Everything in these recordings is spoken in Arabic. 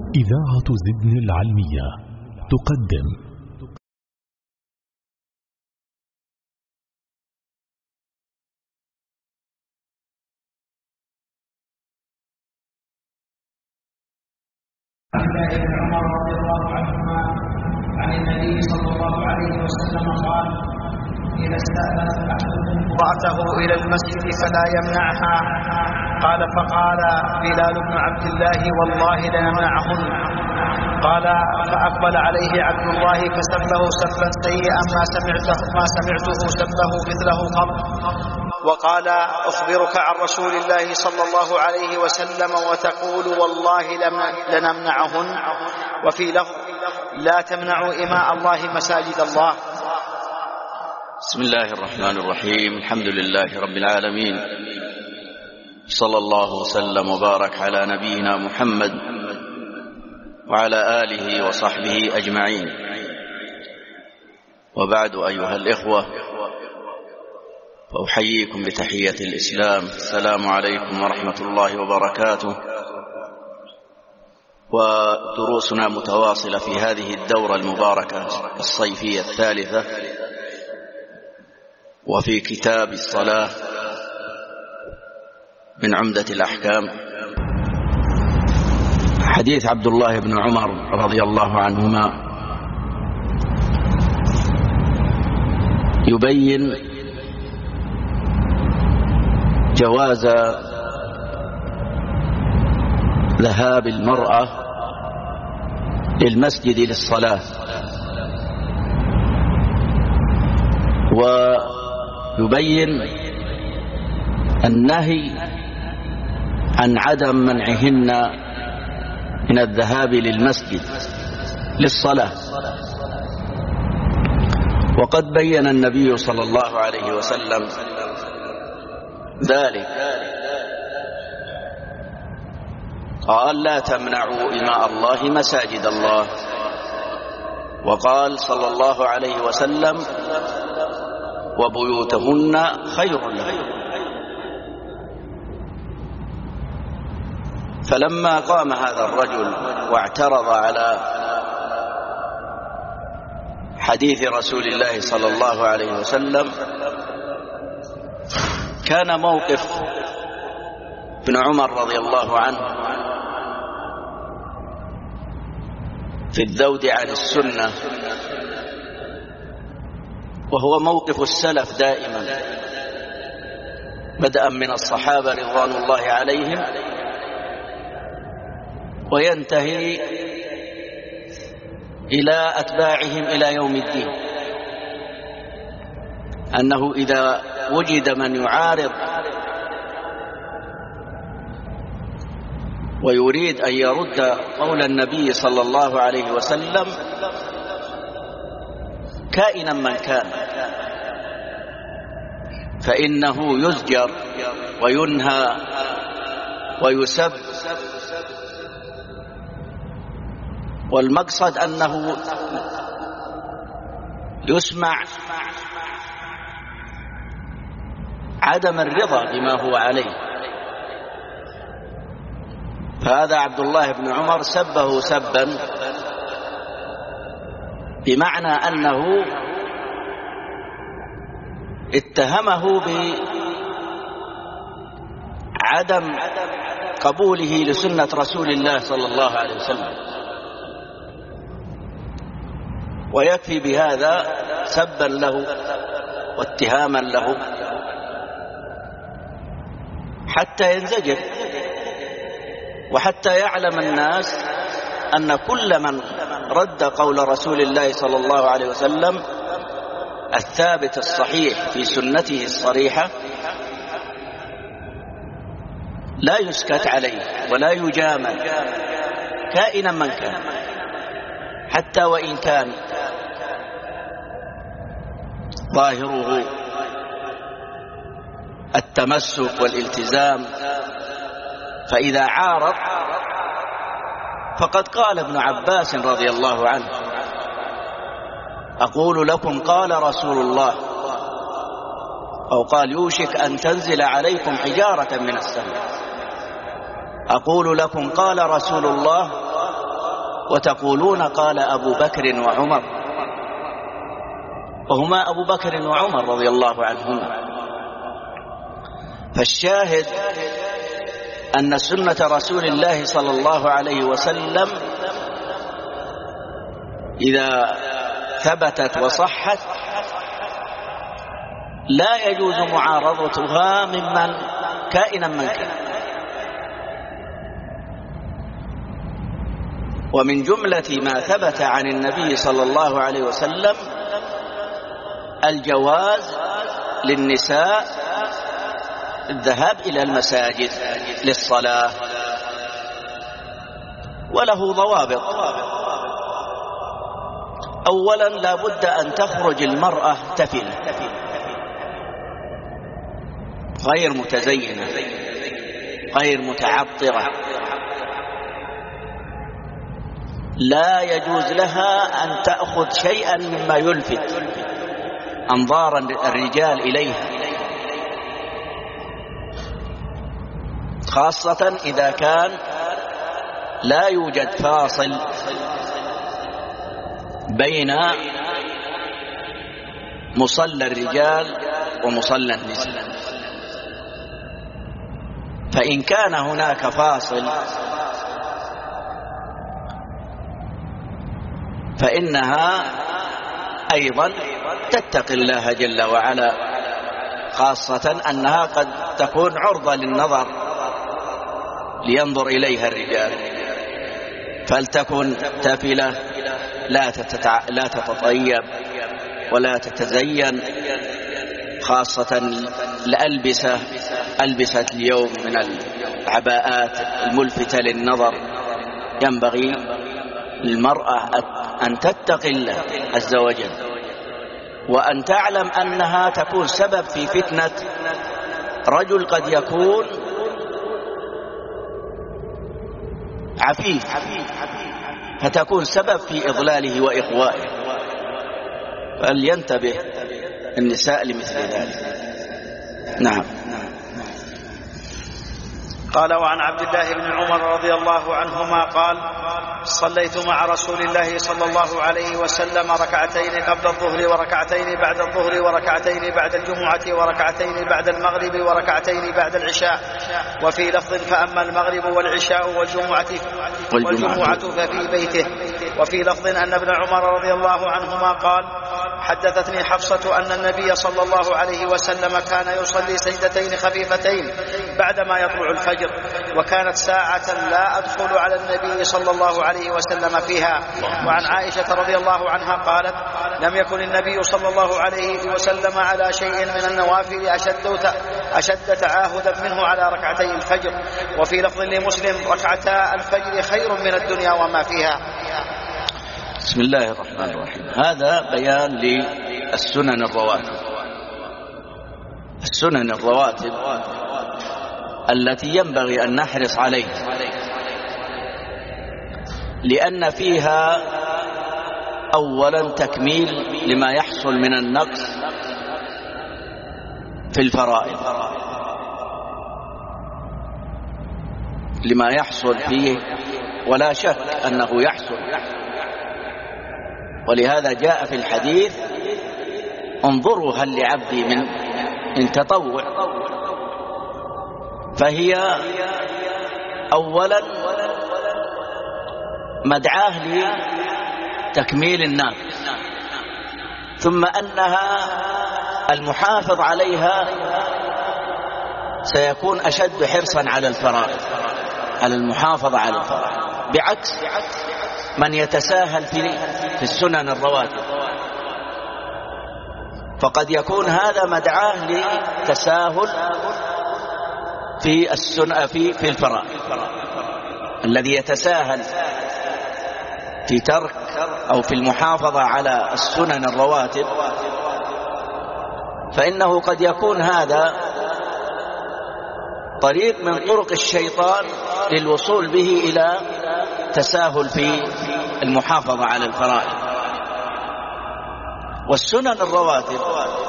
إذاعة زدن العلمية تقدم عن الله بن عمر رضي الله عنهما عن النبي صلى الله عليه وسلم قال: إذا استأذن أحدكم امرأته إلى المسجد فلا يمنعها. قال: فقال بلال بن عبد الله: والله لنمنعهن. قال: فأقبل عليه عبد الله فسبه سبا سيئا ما سمعته سبه مثله قط، وقال: أخبرك عن رسول الله صلى الله عليه وسلم وتقول والله لنمنعهن. وفي لفظ: لا تمنعوا إماء الله مساجد الله. بسم الله الرحمن الرحيم. الحمد لله رب العالمين، صلى الله وسلم وبارك على نبينا محمد وعلى آله وصحبه أجمعين. وبعد، أيها الإخوة، فأحييكم بتحية الإسلام: السلام عليكم ورحمة الله وبركاته. ودروسنا متواصلة في هذه الدورة المباركة الصيفية الثالثة، وفي كتاب الصلاة من عمدة الأحكام. حديث عبد الله بن عمر رضي الله عنهما يبين جواز ذهاب المرأة للمسجد للصلاة، ويبين النهي عن عدم منعهن من الذهاب للمسجد للصلاة. وقد بين النبي صلى الله عليه وسلم ذلك، قال: لا تمنعوا إماء الله مساجد الله. وقال صلى الله عليه وسلم: وبيوتهن خير لهن. فلما قام هذا الرجل واعترض على حديث رسول الله صلى الله عليه وسلم، كان موقف ابن عمر رضي الله عنه في الذود عن السنة، وهو موقف السلف دائما، بدءا من الصحابة رضوان الله عليهم وينتهي إلى أتباعهم إلى يوم الدين، أنه إذا وجد من يعارض ويريد أن يرد قول النبي صلى الله عليه وسلم كائنا من كان، فإنه يزجر وينهى ويسب، والمقصد أنه يسمع عدم الرضا بما هو عليه. فهذا عبد الله بن عمر سبه سبا بمعنى أنه اتهمه بعدم قبوله لسنة رسول الله صلى الله عليه وسلم، ويكفي بهذا سبا له واتهاما له حتى ينزجر، وحتى يعلم الناس أن كل من رد قول رسول الله صلى الله عليه وسلم الثابت الصحيح في سنته الصريحة لا يسكت عليه ولا يجامل كائنا من كان، حتى وإن كان ظاهره التمسك والالتزام. فإذا عارض فقد قال ابن عباس رضي الله عنه: أقول لكم قال رسول الله، أو قال: يوشك أن تنزل عليكم حجارة من السماء. أقول لكم قال رسول الله، وتقولون قال أبو بكر وعمر، وهما أبو بكر وعمر رضي الله عنهما. فالشاهد أن سنة رسول الله صلى الله عليه وسلم إذا ثبتت وصحت لا يجوز معارضتها ممن كائنا من كان. ومن جملة ما ثبت عن النبي صلى الله عليه وسلم الجواز للنساء الذهاب إلى المساجد للصلاة، وله ضوابط. أولا لا بد أن تخرج المرأة تفلة غير متزينة غير متعطرة، لا يجوز لها أن تأخذ شيئا مما يلفت أنظار الرجال إليها، خاصة إذا كان لا يوجد فاصل بين مصلى الرجال ومصلى النساء. فإن كان هناك فاصل فإنها أيضا تتقي الله جل وعلا، خاصة أنها قد تكون عرضة للنظر لينظر إليها الرجال، فلتكن تافلة لا تتطيب ولا تتزين، خاصة الألبسة ألبسة اليوم من العباءات الملفتة للنظر. ينبغي للمرأة أن تتقي الله عز وجل، وأن تعلم أنها تكون سبب في فتنة رجل قد يكون عفيف، فتكون سبب في إضلاله وإغوائه. فلينتبه النساء لمثل ذلك. نعم. قال: وعن عبد الله بن عمر رضي الله عنهما قال: صليت مع رسول الله صلى الله عليه وسلم ركعتين قبل الظهر وركعتين بعد الظهر وركعتين بعد الجمعة وركعتين بعد المغرب وركعتين بعد العشاء. وفي لفظ: فأما المغرب والعشاء والجمعة ففي بيته. وفي لفظ أن ابن عمر رضي الله عنهما قال: حدثتني حفصة أن النبي صلى الله عليه وسلم كان يصلي سجدتين خفيفتين بعدما يطلع الفجر، وكانت ساعة لا أدخل على النبي صلى الله عليه وسلم فيها. وعن عائشة رضي الله عنها قالت: لم يكن النبي صلى الله عليه وسلم على شيء من النوافل أشد تعاهدا منه على ركعتي الفجر. وفي لفظ لمسلم: ركعتا الفجر خير من الدنيا وما فيها. بسم الله الرحمن الرحيم. هذا بيان للسنن الرواتب، السنن الرواتب التي ينبغي أن نحرص عليها، لأن فيها أولا تكميل لما يحصل من النقص في الفرائض، لما يحصل فيه ولا شك أنه يحصل. ولهذا جاء في الحديث: انظروا هل لعبدي من تطوع. فهي أولا مدعاة لتكميل الناقص، ثم أنها المحافظ عليها سيكون أشد حرصا على الفرائض، على المحافظة على الفرائض، بعكس من يتساهل في السنن الرواتب، فقد يكون هذا مدعاة لتساهل في الفرائض. الذي يتساهل في ترك أو في المحافظة على السنن الرواتب فإنه قد يكون هذا طريق من طرق الشيطان للوصول به إلى تساهل في المحافظة على الفرائض. والسنن الرواتب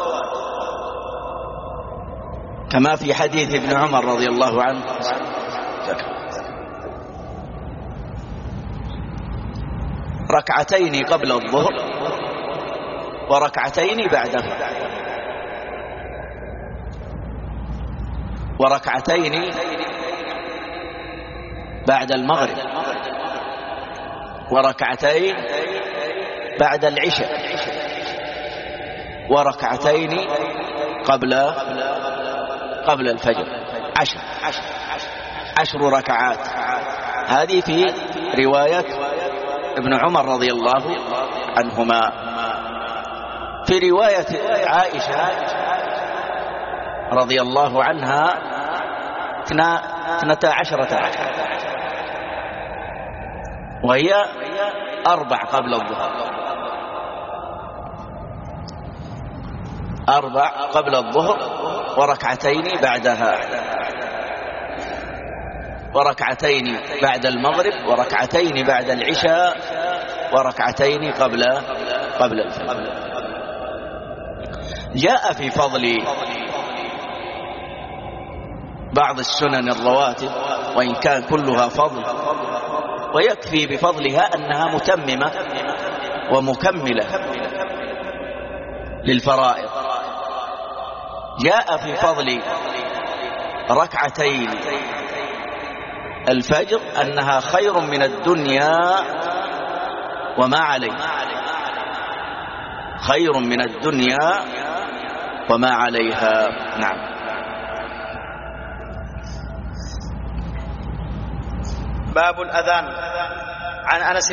كما في حديث ابن عمر رضي الله عنه ركعتين قبل الظهر وركعتين بعده، وركعتين بعد المغرب، وركعتين بعد العشاء، وركعتين قبل الفجر. 10 ركعات. هذه في رواية ابن عمر رضي الله عنهما. في رواية عائشة رضي الله عنها 12 ركعة، وهي 4 قبل الظهر، 4 قبل الظهر وركعتين بعدها، وركعتين بعد المغرب، وركعتين بعد العشاء، وركعتين قبل الفجر. جاء في فضل بعض السنن الرواتب، وإن كان كلها فضل، ويكفي بفضلها أنها متممة ومكملة للفرائض. جاء في فضل ركعتين الفجر أنها خير من الدنيا وما عليها، خير من الدنيا وما عليها. نعم. باب الأذان. عن أنس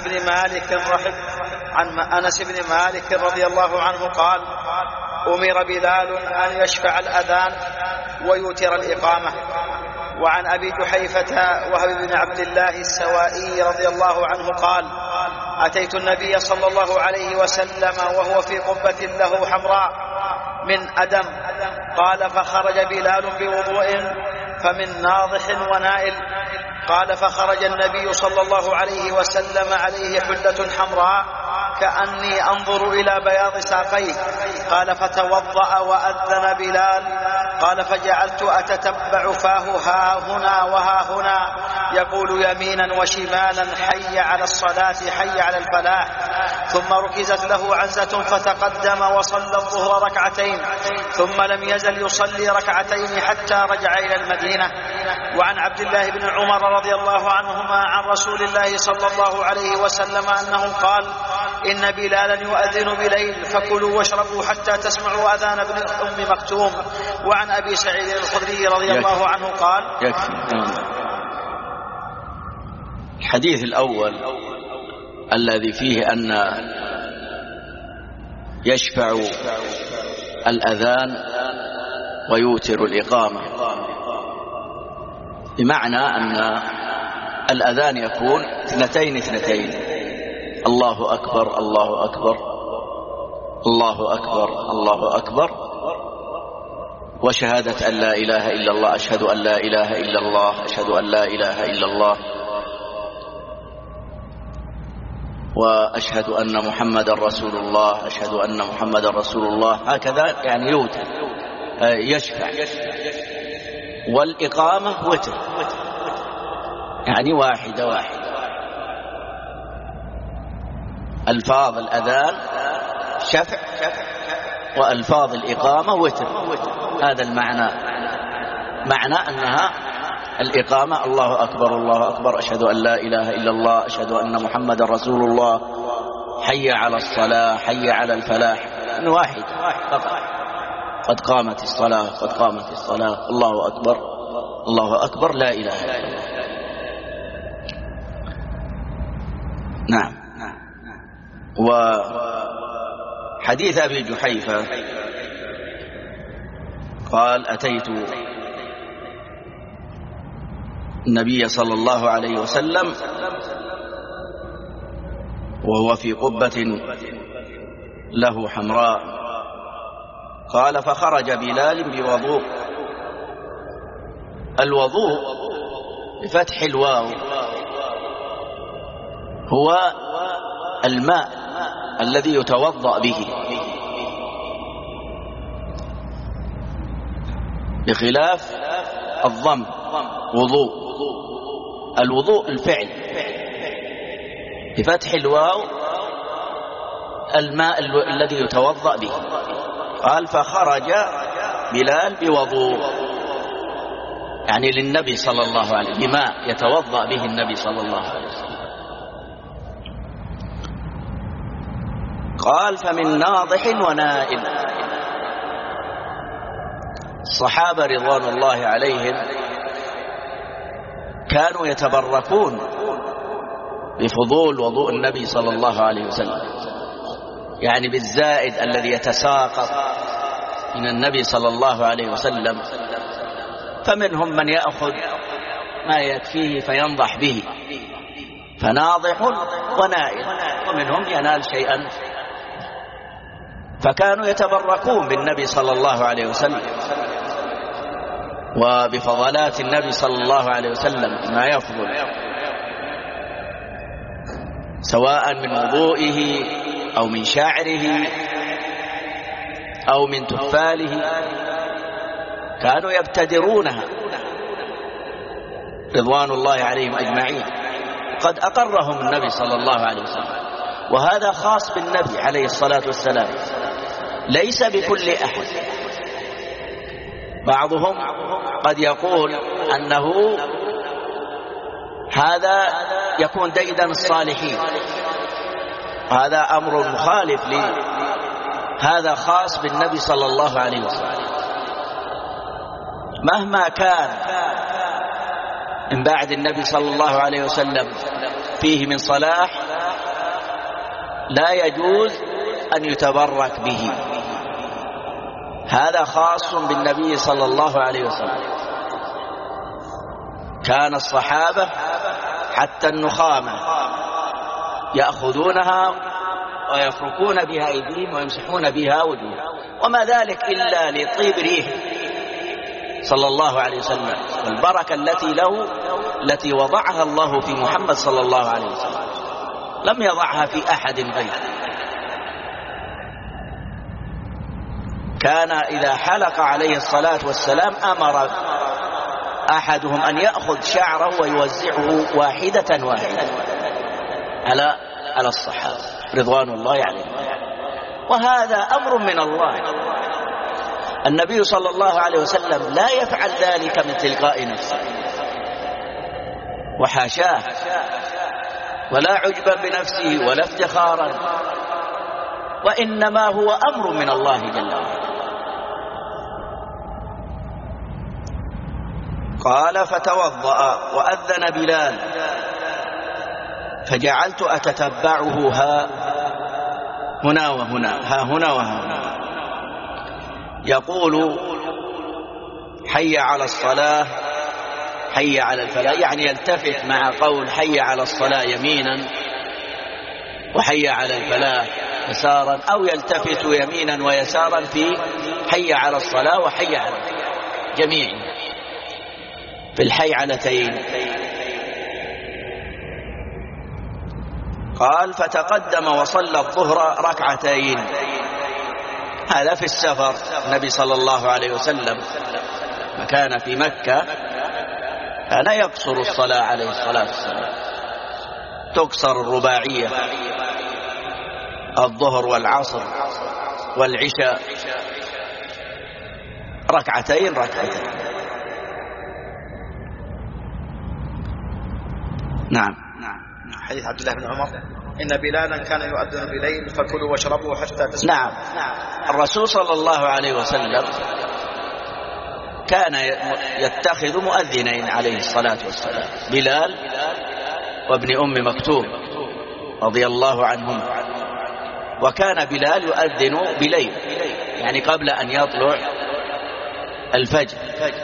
بن مالك رضي الله عنه قال: أمر بلال أن يشفع الأذان ويوتر الإقامة. وعن أبي جحيفة وهب بن عبد الله السوائي رضي الله عنه قال: أتيت النبي صلى الله عليه وسلم وهو في قبة له حمراء من أدم، قال: فخرج بلال بوضوء فمن ناضح ونائل، قال: فخرج النبي صلى الله عليه وسلم عليه حلة حمراء كأني أنظر إلى بياض ساقيه، قال: فتوضأ وأذن بلال، قال: فجعلت أتتبع فاه ها هنا وها هنا يقول يمينا وشمالا: حي على الصلاة، حي على الفلاح. ثم ركزت له عنزة فتقدم وصلى الظهر ركعتين، ثم لم يزل يصلي ركعتين حتى رجع إلى المدينة. وعن عبد الله بن عمر رضي الله عنهما عن رسول الله صلى الله عليه وسلم أنه قال: إن بلالا يؤذن بليل فكلوا واشربوا حتى تسمعوا أذان ابن أم مكتوم. وعن أبي سعيد الخدري رضي الله عنه قال: الحديث الأول الذي فيه أن يشفع الأذان ويوتر الإقامة، بمعنى أن الأذان يكون 2 الله أكبر الله أكبر الله أكبر الله أكبر، وشهادة أن لا إله إلا الله، أشهد أن لا إله إلا الله، أشهد أن لا إله إلا الله، وأشهد أن محمد رسول الله، أشهد أن محمد رسول الله. هكذا يعني يوتر، يشفع. والإقامة وتر، يعني واحدة. ألفاظ الأذان شفع، وألفاظ الإقامة وتر. هذا المعنى، معنى أنها الإقامة الله أكبر الله أكبر، أشهد أن لا إله إلا الله، أشهد أن محمد رسول الله، حي على الصلاة، حي على الفلاح، واحد فقط. قد قامت الصلاة، قد قامت الصلاة، الله أكبر الله أكبر، لا إله إلا الله. نعم. وحديث أبي جحيفة قال: أتيت النبي صلى الله عليه وسلم وهو في قبة له حمراء، قال: فخرج بلال بوضوء. الوضوء بفتح الواو هو الماء الذي يتوضأ به، بخلاف الضم وضوء. الوضوء الفعل بفتح الواو الماء الذي يتوضأ به. قال فخرج بلال بوضوء، يعني للنبي صلى الله عليه وسلم، بماء يتوضأ به النبي صلى الله عليه وسلم. قال فمن ناضح ونائل. الصحابة رضوان الله عليهم كانوا يتبركون بفضول وضوء النبي صلى الله عليه وسلم، يعني بالزائد الذي يتساقط من النبي صلى الله عليه وسلم. فمنهم من يأخذ ما يكفيه فينضح به، فناضح ونائل، ومنهم ينال شيئا. فكانوا يتبركون بالنبي صلى الله عليه وسلم وبفضلات النبي صلى الله عليه وسلم ما يفضل، سواء من وضوئه أو من شعره أو من تفاله، كانوا يبتدرونها رضوان الله عليهم أجمعين. قد أقرهم النبي صلى الله عليه وسلم، وهذا خاص بالنبي عليه الصلاة والسلام، ليس بكل أحد. بعضهم قد يقول أنه هذا يكون ديدا الصالحين، هذا أمر مخالف هذا خاص بالنبي صلى الله عليه وسلم. مهما كان من بعد النبي صلى الله عليه وسلم فيه من صلاح لا يجوز أن يتبرك به، هذا خاص بالنبي صلى الله عليه وسلم. كان الصحابة حتى النخامة يأخذونها ويفركون بها أيديهم ويمسحون بها وجوههم، وما ذلك إلا لطيب ريح صلى الله عليه وسلم، والبركة التي له التي وضعها الله في محمد صلى الله عليه وسلم، لم يضعها في أحد غيره. كان إذا حلق عليه الصلاة والسلام أمر أحدهم أن يأخذ شعره ويوزعه واحدة واحدة على الصحابة رضوان الله عليهم، وهذا أمر من الله. النبي صلى الله عليه وسلم لا يفعل ذلك من تلقاء نفسه، وحاشاه، ولا عجبا بنفسه ولا افتخارا، وإنما هو أمر من الله جل وعلا. قال فتوضأ وأذن بلال فجعلت أتتبعه ها هنا وهنا، ها هنا وها هنا، يقول حي على الصلاة حي على الفلاح، يعني يلتفت مع قول حي على الصلاة يمينا وحي على الفلاح يسارا، أو يلتفت يمينا ويسارا في حي على الصلاة وحي على الفلاح جميعا في الحيعلتين. قال فتقدم وصلى الظهر ركعتين، هذا في السفر. النبي صلى الله عليه وسلم كان في مكة كان يقصر الصلاة عليه الصلاة والسلام، تقصر الرباعية، الظهر والعصر والعشاء ركعتين ركعتين. نعم. حديث عبد الله بن عمر إن بلالا كان يؤذن بليل فكلوا واشربوا حتى تسمعوا. نعم. الرسول صلى الله عليه وسلم كان يتخذ مؤذنين عليه الصلاة والسلام، بلال وابن أم مكتوم رضي الله عنهم. وكان بلال يؤذن بليل، يعني قبل أن يطلع الفجر،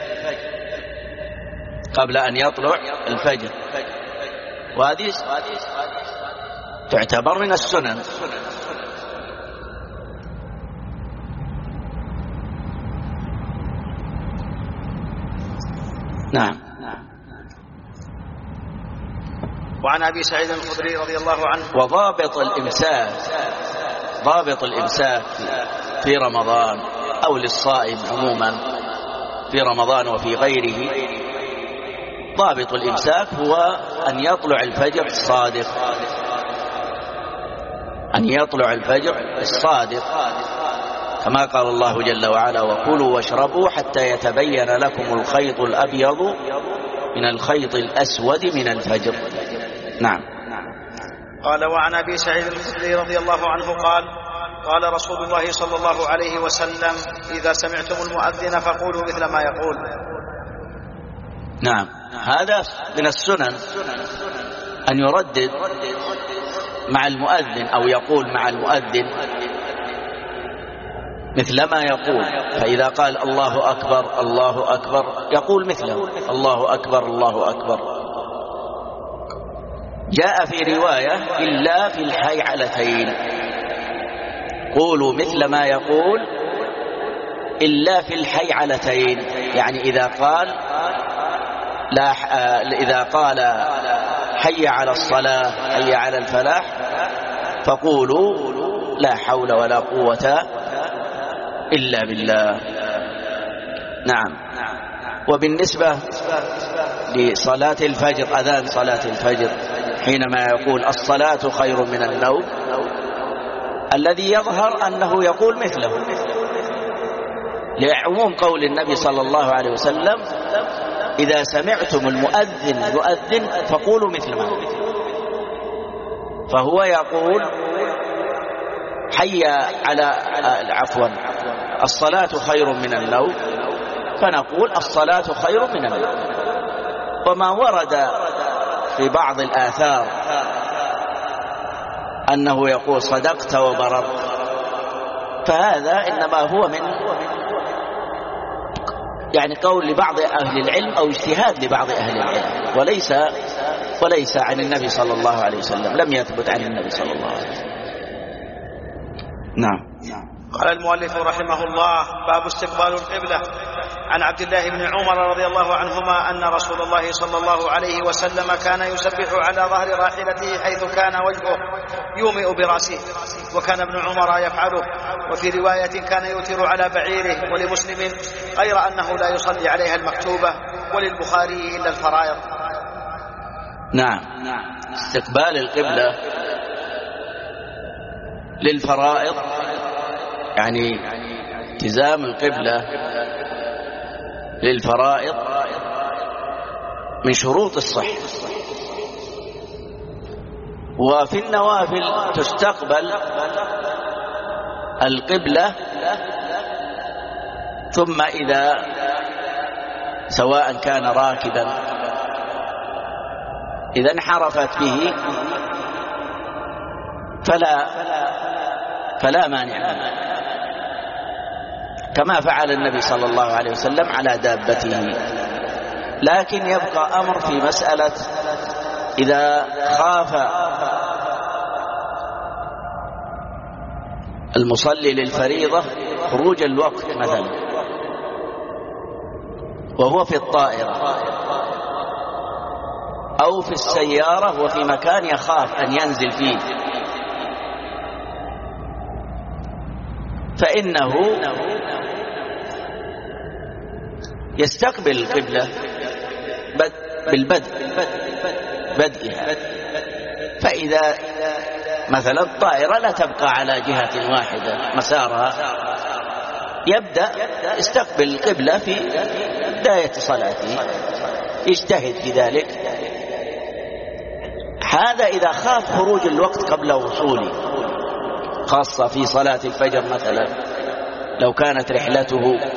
قبل أن يطلع الفجر، وهذه تعتبر من السنن. نعم. وعن أبي سعيد الخدري رضي الله عنه. وضابط الإمساك، ضابط الإمساك في رمضان أو للصائم عموما في رمضان وفي غيره، ضابط الإمساك هو أن يطلع الفجر الصادق، أن يطلع الفجر الصادق، كما قال الله جل وعلا: وكلوا واشربوا حتى يتبين لكم الخيط الأبيض من الخيط الأسود من الفجر. نعم. قال: وعن أبي سعيد الخدري رضي الله عنه قال: قال رسول الله صلى الله عليه وسلم: إذا سمعتم المؤذن فقولوا مثل ما يقول. نعم، هذا من السنن أن يردد مع المؤذن أو يقول مع المؤذن مثل ما يقول، فإذا قال الله أكبر الله أكبر يقول مثله الله أكبر الله أكبر. جاء في رواية: إلا في الحيعلتين، قولوا مثل ما يقول إلا في الحيعلتين، يعني إذا قال حي على الصلاة حي على الفلاح فقولوا لا حول ولا قوة إلا بالله. نعم. وبالنسبة لصلاة الفجر، أذان صلاة الفجر حينما يقول الصلاة خير من النوم، الذي يظهر أنه يقول مثله، لعموم قول النبي صلى الله عليه وسلم: إذا سمعتم المؤذن يؤذن فقولوا مثل ما يقول. فهو يقول الصلاة خير من النوم، فنقول الصلاة خير من النوم. وما ورد في بعض الآثار أنه يقول صدقت وبررت، فهذا إنما هو من يعني قول لبعض أهل العلم أو اجتهاد لبعض أهل العلم، وليس عن النبي صلى الله عليه وسلم، لم يثبت عن النبي صلى الله عليه وسلم. نعم. قال المؤلف رحمه الله: باب استقبال القبلة. عن عبد الله بن عمر رضي الله عنهما أن رسول الله صلى الله عليه وسلم كان يسبح على ظهر راحلته حيث كان وجهه يومئ برأسه، وكان ابن عمر يفعله. وفي رواية كان يوتر على بعيره. ولمسلم غير أنه لا يصلي عليها المكتوبة، وللبخاري إلا الفرائض. نعم. استقبال القبلة للفرائض يعني التزام القبلة للفرائض من شروط الصحة. وفي النوافل تستقبل القبلة، ثم إذا سواء كان راكبا إذا انحرفت به فلا مانع منه، كما فعل النبي صلى الله عليه وسلم على دابته. لكن يبقى أمر في مسألة إذا خاف المصلي للفريضة خروج الوقت مثلا وهو في الطائرة أو في السيارة وفي مكان يخاف أن ينزل فيه، فإنه يستقبل القبلة بدئها. فإذا مثلا الطائرة لا تبقى على جهة واحدة مسارها، يبدأ يستقبل القبلة في بداية صلاته، يجتهد في ذلك. هذا إذا خاف خروج الوقت قبل وصوله، خاصة في صلاة الفجر مثلا، لو كانت رحلته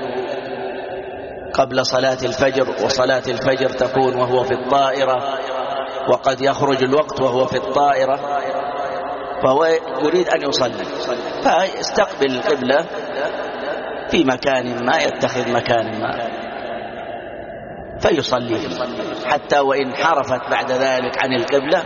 قبل صلاة الفجر وصلاة الفجر تكون وهو في الطائرة، وقد يخرج الوقت وهو في الطائرة، فهو يريد أن يصلي، فيستقبل القبلة في مكان ما، يتخذ مكان ما فيصلي حتى وإن حرفت بعد ذلك عن القبلة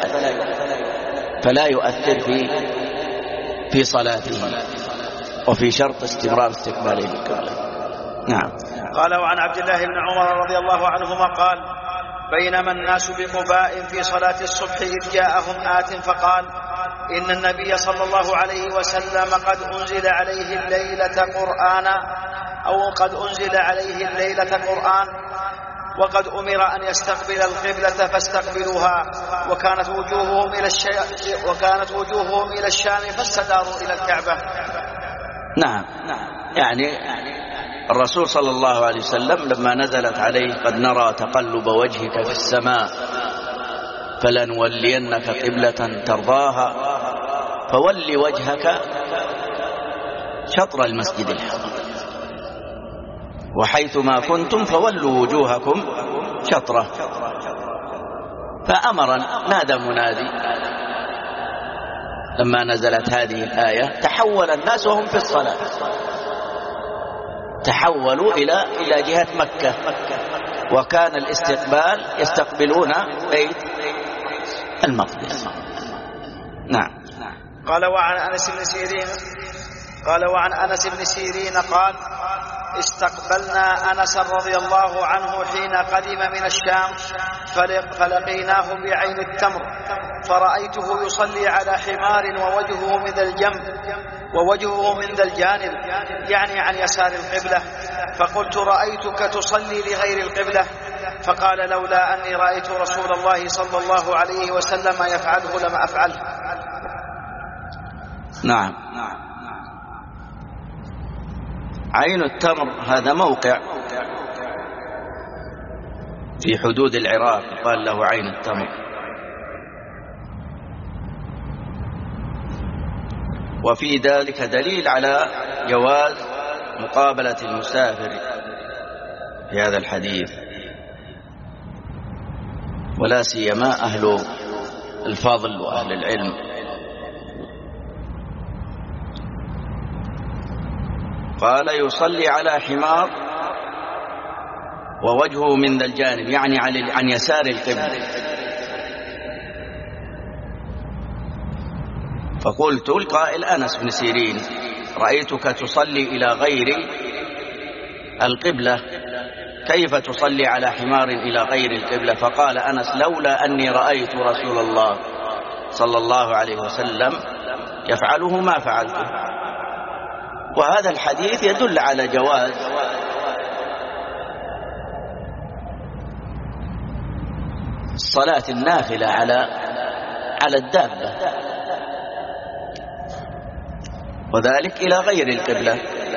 فلا يؤثر في صلاته، وفي شرط استمرار استقباله القبلة. نعم. قال: وعن عبد الله بن عمر رضي الله عنهما قال: بينما الناس بقباء في صلاة الصبح إذ جاءهم آت فقال: إن النبي صلى الله عليه وسلم قد أنزل عليه الليلة قرآن، وقد أمر أن يستقبل القبلة فاستقبلوها، وكانت وجوههم إلى الشام فاستداروا إلى الكعبة. نعم، يعني الرسول صلى الله عليه وسلم لما نزلت عليه قد نرى تقلب وجهك في السماء فلنولينك قبلة ترضاها فول وجهك شطر المسجد الحرام وحيثما كنتم فولوا وجوهكم شطره. فأمر نادى منادي لما نزلت هذه الآية تحول الناس وهم في الصلاة، تحولوا إلى جهة مكة، وكان الاستقبال يستقبلون بيت المقدس. نعم. قال وعن أنس بن سيرين قال استقبلنا أنس رضي الله عنه حين قدم من الشام فلقيناه بعين التمر فرأيته يصلي على حمار ووجهه من ذا الجانب يعني عن يسار القبلة، فقلت رأيتك تصلي لغير القبلة، فقال لولا أني رأيت رسول الله صلى الله عليه وسلم يفعله لم أفعله. نعم. عين التمر هذا موقع في حدود العراق قال له عين التمر، وفي ذلك دليل على جواز مقابلة المسافر في هذا الحديث، ولا سيما أهل الفضل وأهل العلم. قال يصلي على حمار ووجهه من ذا الجانب يعني عن يسار القبلة، فقلت القائل أنس بن سيرين رأيتك تصلي إلى غير القبلة، كيف تصلي على حمار إلى غير القبلة؟ فقال أنس لولا أني رأيت رسول الله صلى الله عليه وسلم يفعله ما فعلته. وهذا الحديث يدل على جواز صلاة النافلة على الدابة، وذلك إلى غير القبلة.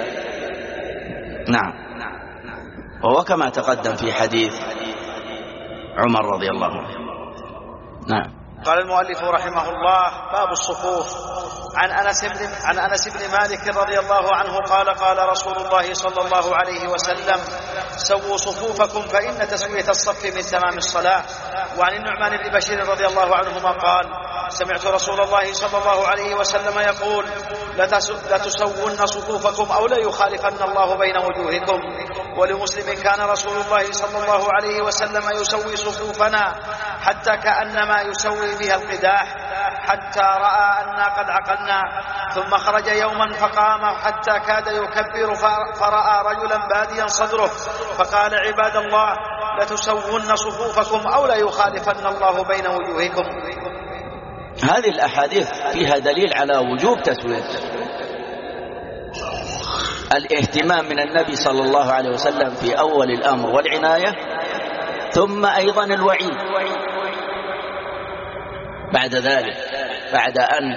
نعم. وهو كما تقدم في حديث عمر رضي الله عنه. نعم. قال المؤلف رحمه الله باب الصفوف. عن أنس بن مالك رضي الله عنه قال رسول الله صلى الله عليه وسلم سووا صفوفكم فإن تسوية الصف من تمام الصلاة. وعن النعمان بن بشير رضي الله عنهما قال سمعت رسول الله صلى الله عليه وسلم يقول لتسون صفوفكم أو ليخالفن الله بين وجوهكم. ولمسلم كان رسول الله صلى الله عليه وسلم يسوي صفوفنا حتى كأنما يسوي بها القداح حتى رأى أننا قد عقلنا، ثم خرج يوما فقام حتى كاد يكبر فرأى رجلا باديا صدره فقال عباد الله لتسون صفوفكم أو ليخالفن الله بين وجوهكم. هذه الأحاديث فيها دليل على وجوب تسوية الاهتمام من النبي صلى الله عليه وسلم في أول الأمر والعناية، ثم أيضا الوعيد بعد ذلك، بعد أن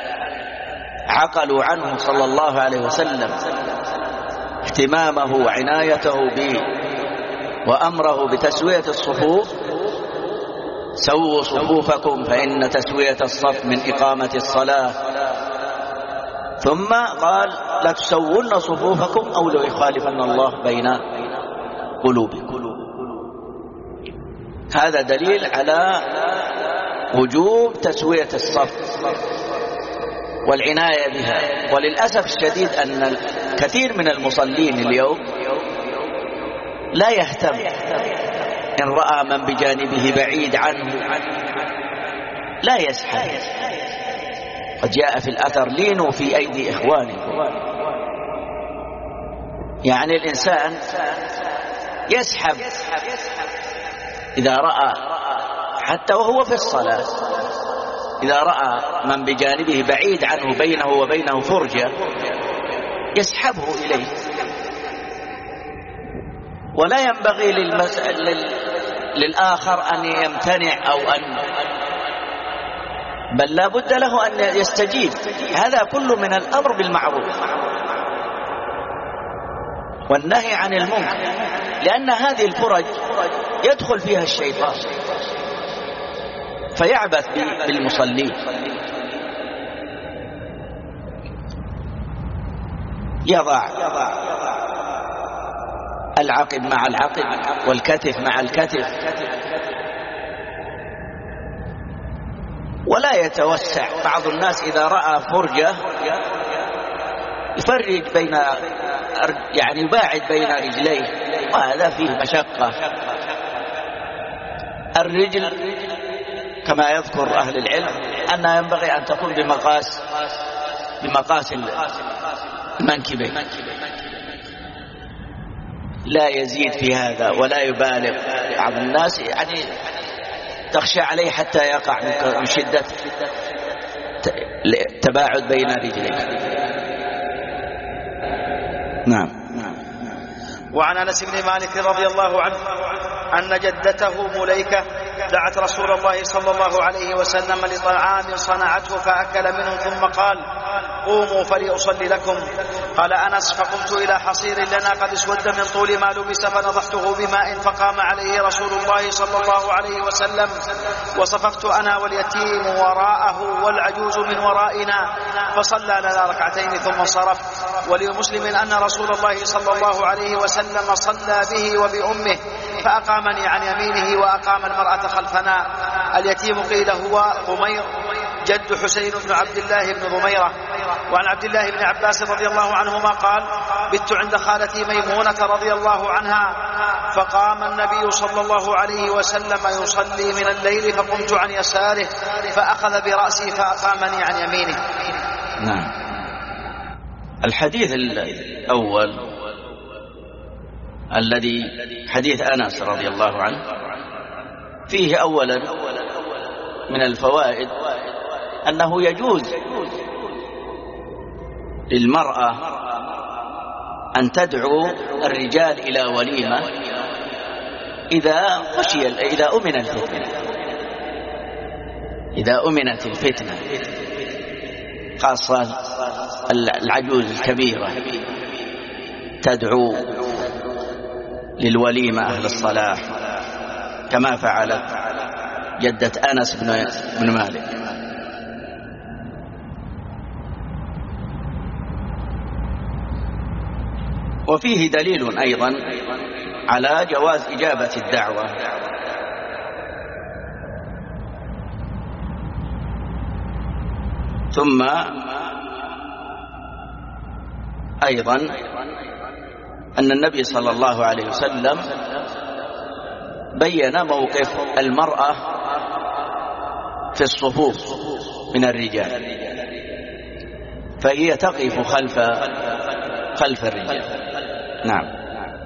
عقلوا عنه صلى الله عليه وسلم اهتمامه وعنايته به وأمره بتسوية الصفوف. سووا صفوفكم فإن تسوية الصف من إقامة الصلاة. ثم قال لا تسوون صفوفكم أو لو يخالفن الله بين قلوبكم. هذا دليل على وجوب تسوية الصف والعناية بها. وللأسف الشديد أن كثير من المصلين اليوم لا يهتم إن رأى من بجانبه بعيد عنه لا يسحب. قد جاء في الأثر لينوا في أيدي إخوانكم، يعني الإنسان يسحب إذا رأى حتى وهو في الصلاة، إذا رأى من بجانبه بعيد عنه بينه وبينه فرجة يسحبه إليه ولا ينبغي للآخر أن يمتنع بل لا بد له أن يستجيب. هذا كله من الأمر بالمعروف والنهي عن المنكر، لأن هذه الفرج يدخل فيها الشيطان فيعبث بالمصلين، يضع العقب مع العقب والكتف مع الكتف، ولا يتوسع. بعض الناس إذا رأى فرجة يفرج بين، يعني يباعد بين رجليه، وهذا فيه مشقة. الرجل كما يذكر أهل العلم أنها ينبغي أن تكون بمقاس المنكبين، لا يزيد في هذا ولا يبالغ. بعض الناس يعني تخشى عليه حتى يقع من شدة تباعد بين رجليه. نعم. وعن أنس بن مالك رضي الله عنه أن جدته مليكة دعت رسول الله صلى الله عليه وسلم لطعام صنعته فأكل منه ثم قال: قوموا فلأصلي لكم. قال أنس: فقمت إلى حصير لنا قد اسود من طول ما لبس فنضحته بماء فقام عليه رسول الله صلى الله عليه وسلم، وصففت أنا واليتيم وراءه والعجوز من ورائنا، فصلى لنا ركعتين ثم انصرف. ولمسلم أن رسول الله صلى الله عليه وسلم صلى به وبأمه فأقامني عن يمينه وأقام المرأة خلفنا. اليتيم قيل هو ضمير جد حسين بن عبد الله بن ضميرة. وعن عبد الله بن عباس رضي الله عنهما قال: بت عند خالتي ميمونة رضي الله عنها، فقام النبي صلى الله عليه وسلم يصلي من الليل فقمت عن يساره فأخذ برأسي فأقامني عن يمينه. نعم. الحديث الأول الذي حديث أنس رضي الله عنه فيه أولا من الفوائد أنه يجوز للمرأة أن تدعو الرجال إلى وليمة إذا أمنت الفتنة، خاصة العجوز الكبيرة تدعو للوليمة أهل الصلاح كما فعلت جدة أنس بن مالك. وفيه دليل أيضا على جواز إجابة الدعوة، ثم أيضا أن النبي صلى الله عليه وسلم بين موقف المرأة في الصفوف من الرجال، فهي تقف خلف الرجال. نعم.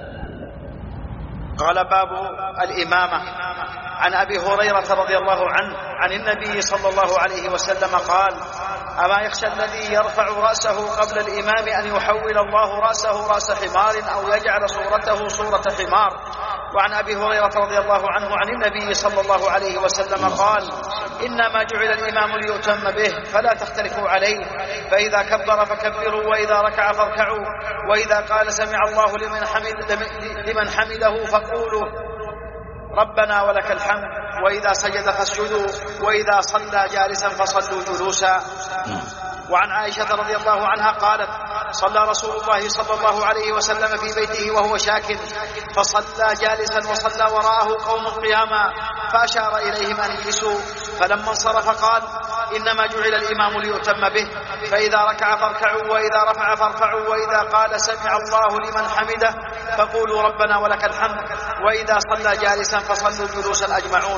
قال: باب الإمامة. عن أبي هريرة رضي الله عنه عن النبي صلى الله عليه وسلم قال: أما يخشى الذي يرفع رأسه قبل الإمام أن يحول الله رأسه رأس حمار أو يجعل صورته صورة حمار. وعن أبي هريرة رضي الله عنه عن النبي صلى الله عليه وسلم قال: إنما جعل الإمام ليؤتم به فلا تختلفوا عليه، فإذا كبر فكبروا، وإذا ركع فاركعوا، وإذا قال سمع الله لمن حمده فقولوا ربنا ولك الحمد، وإذا سجد فاسجدوا، وإذا صلى جالسا فصلوا جلوسا. وعن عائشة رضي الله عنها قالت: صلى رسول الله صلى الله عليه وسلم في بيته وهو شاك، فصلى جالسا وصلى وراءه قوم قياما، فأشار إليهم أن يجلسوا، فلما انصرف قال: إنما جعل الإمام ليؤتم به، فإذا ركع فاركعوا، وإذا رفع فارفعوا، وإذا قال سمع الله لمن حمده فقولوا ربنا ولك الحمد، وإذا صلى جالسا فصلوا جلوسا أجمعون.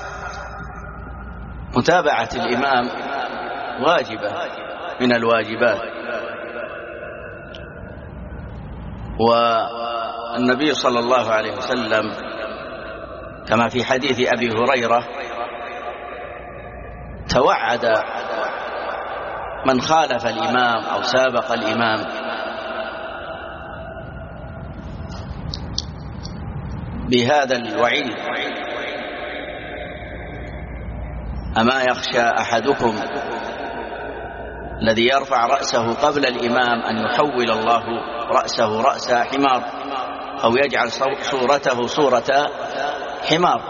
متابعة الإمام واجبة من الواجبات، والنبي صلى الله عليه وسلم كما في حديث أبي هريرة توعد من خالف الإمام أو سابق الإمام بهذا الوعيد. أما يخشى أحدكم الذي يرفع رأسه قبل الإمام أن يحول الله رأسه رأس حمار أو يجعل صورته صورة حمار؟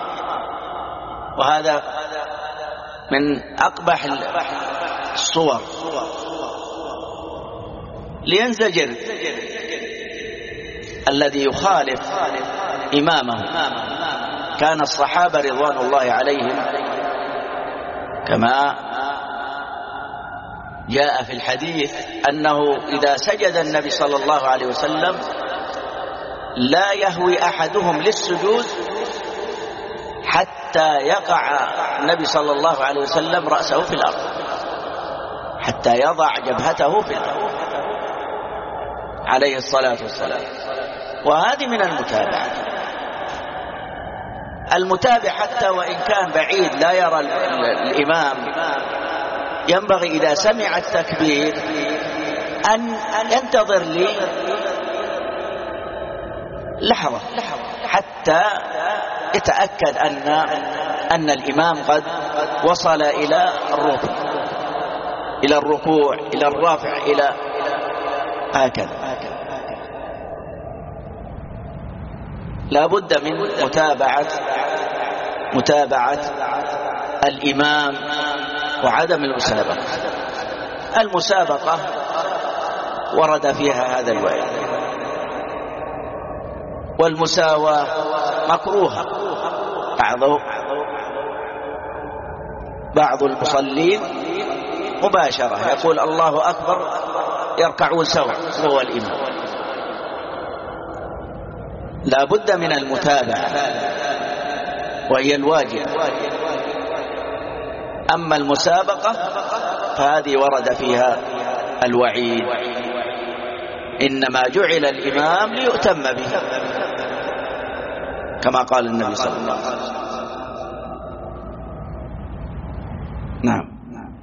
وهذا من أقبح الصور. لينزجر الذي يخالف إمامه. كان الصحابة رضوان الله عليهم كما جاء في الحديث أنه إذا سجد النبي صلى الله عليه وسلم لا يهوي أحدهم للسجود حتى يقع النبي صلى الله عليه وسلم رأسه في الأرض، حتى يضع جبهته في الأرض عليه الصلاة والسلام. وهذه من المتابعة. المتابع حتى وإن كان بعيد لا يرى الإمام ينبغي إذا سمع التكبير أن ينتظر لي لحظة حتى يتأكد أن الإمام قد وصل إلى الركوع إلى الرفع إلى هكذا. لا بد من متابعة الإمام وعدم المسابقة. المسابقة ورد فيها هذا الوعيد، والمساواة مكروهة. بعض المصلين مباشرة يقول الله أكبر يركعون سوا هو الإمام. لا بد من المتابعة وهي الواجب. أما المسابقة فهذه ورد فيها الوعيد. إنما جعل الإمام ليؤتم به كما قال النبي صلى الله عليه وسلم. نعم.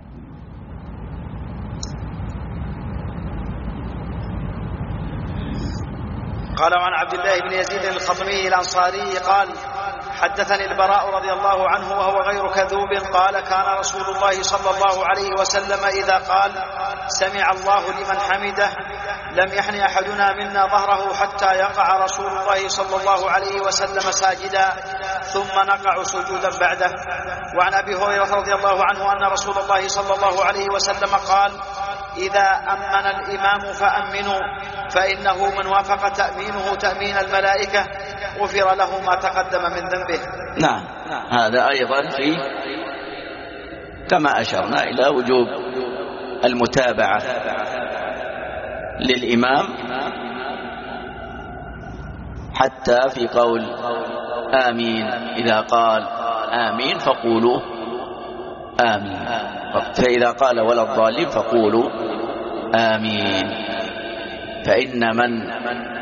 قال عن عبد الله بن يزيد الخطمي الأنصاري قال حدثني البراء رضي الله عنه وهو غير كذوب قال كان رسول الله صلى الله عليه وسلم إذا قال سمع الله لمن حمده لم يحن أحدنا منا ظهره حتى يقع رسول الله صلى الله عليه وسلم ساجدا ثم نقع سجودا بعده. وعن أبي هريرة رضي الله عنه أن رسول الله صلى الله عليه وسلم قال إذا أمن الإمام فأمنوا فإنه من وافق تأمينه تأمين الملائكة غفر له ما تقدم من ذنبه. نعم. هذا أيضا فيه كما أشرنا إلى وجوب المتابعة للإمام حتى في قول آمين. إذا قال آمين فقولوا آمين، فإذا قال ولا الضالين فقولوا آمين. فإن من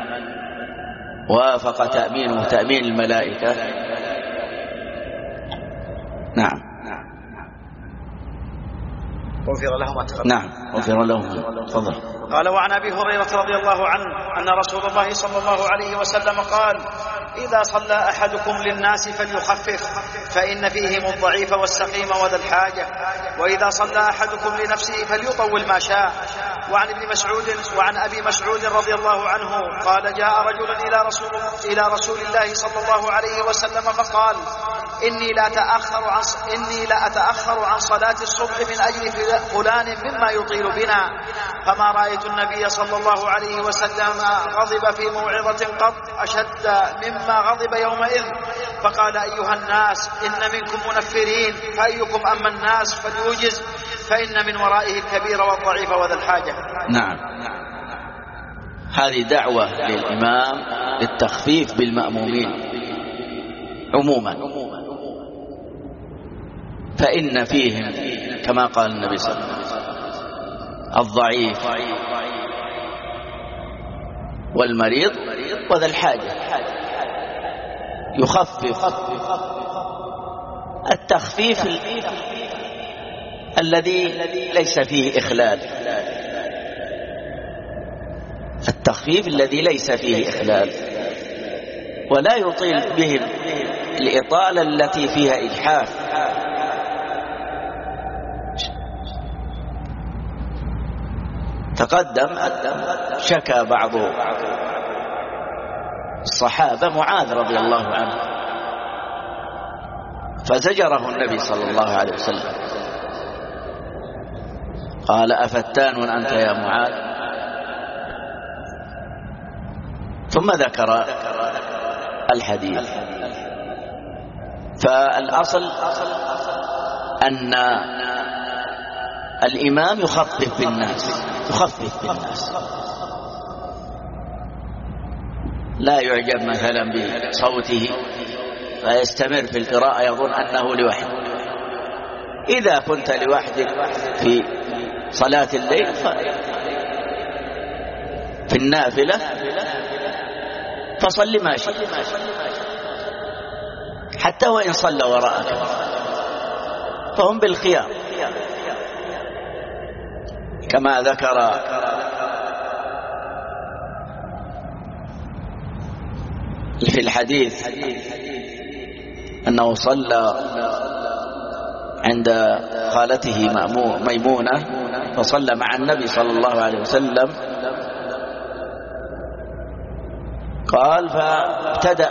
وافق تأمينه تأمين الملائكة نعم غفر له ما تقدم. نعم غفر له. تفضل. قال وعن أبي هريرة رضي الله عنه أن رسول الله صلى الله عليه وسلم قال إذا صلى أحدكم للناس فليخفف فإن فيهم الضعيف والسقيم وذا الحاجة، وإذا صلى أحدكم لنفسه فليطول ما شاء. وعن أبي مسعود رضي الله عنه قال جاء رجل إلى رسول الله صلى الله عليه وسلم فقال إني لا أتأخر عن صلاة الصبح من أجل فلان مما يطيل بنا، فما رأيت النبي صلى الله عليه وسلم غضب في موعظة قط أشد مما غضب يومئذ، فقال أيها الناس إن منكم منفرين فأيكم أما الناس فليوجز فإن من ورائه الكبير والضعيف وذا الحاجة. نعم. هذه دعوة للإمام للتخفيف بالمأمومين عموما، فإن فيهم كما قال النبي صلى الله عليه وسلم الضعيف والمريض وذا الحاجة. يخفف التخفيف الذي ليس فيه إخلال، التخفيف الذي ليس فيه إخلال. ولا يطيل بهم الإطالة التي فيها إجحاف. تقدم شكى بعض الصحابة معاذ رضي الله عنه فزجره النبي صلى الله عليه وسلم، قال: أفتان أنت يا معاذ؟ ثم ذكر الحديث. فالأصل أن الإمام يخفف بالناس، لا يعجب مثلا بصوته فيستمر في القراءة يظن أنه لوحده. إذا كنت لوحدك في صلاة الليل في النافلة فصل ما شئت، حتى وإن صلى وراءك فهم بالخيار، كما ذكر في الحديث أنه صلى عند خالته ميمونة فصلى مع النبي صلى الله عليه وسلم. قال: فابتدأ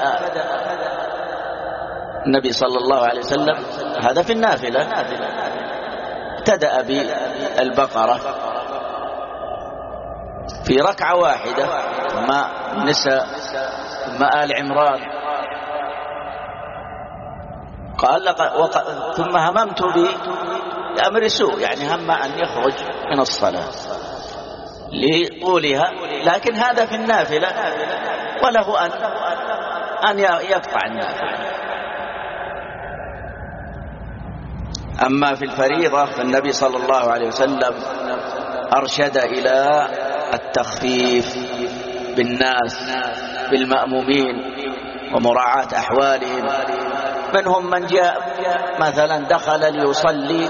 النبي صلى الله عليه وسلم، هذا في النافلة، ابتدأ بالبقرة في ركعة واحدة، ثم النساء، ثم آل عمران. قال: ثم هممت بأمر سوء، يعني هم أن يخرج من الصلاة لطولها، لكن هذا في النافلة وله أن يقطع النافلة. أما في الفريضة فالنبي صلى الله عليه وسلم أرشد إلى التخفيف بالناس، بالمأمومين، ومراعاة أحوالهم. منهم من جاء مثلا دخل ليصلي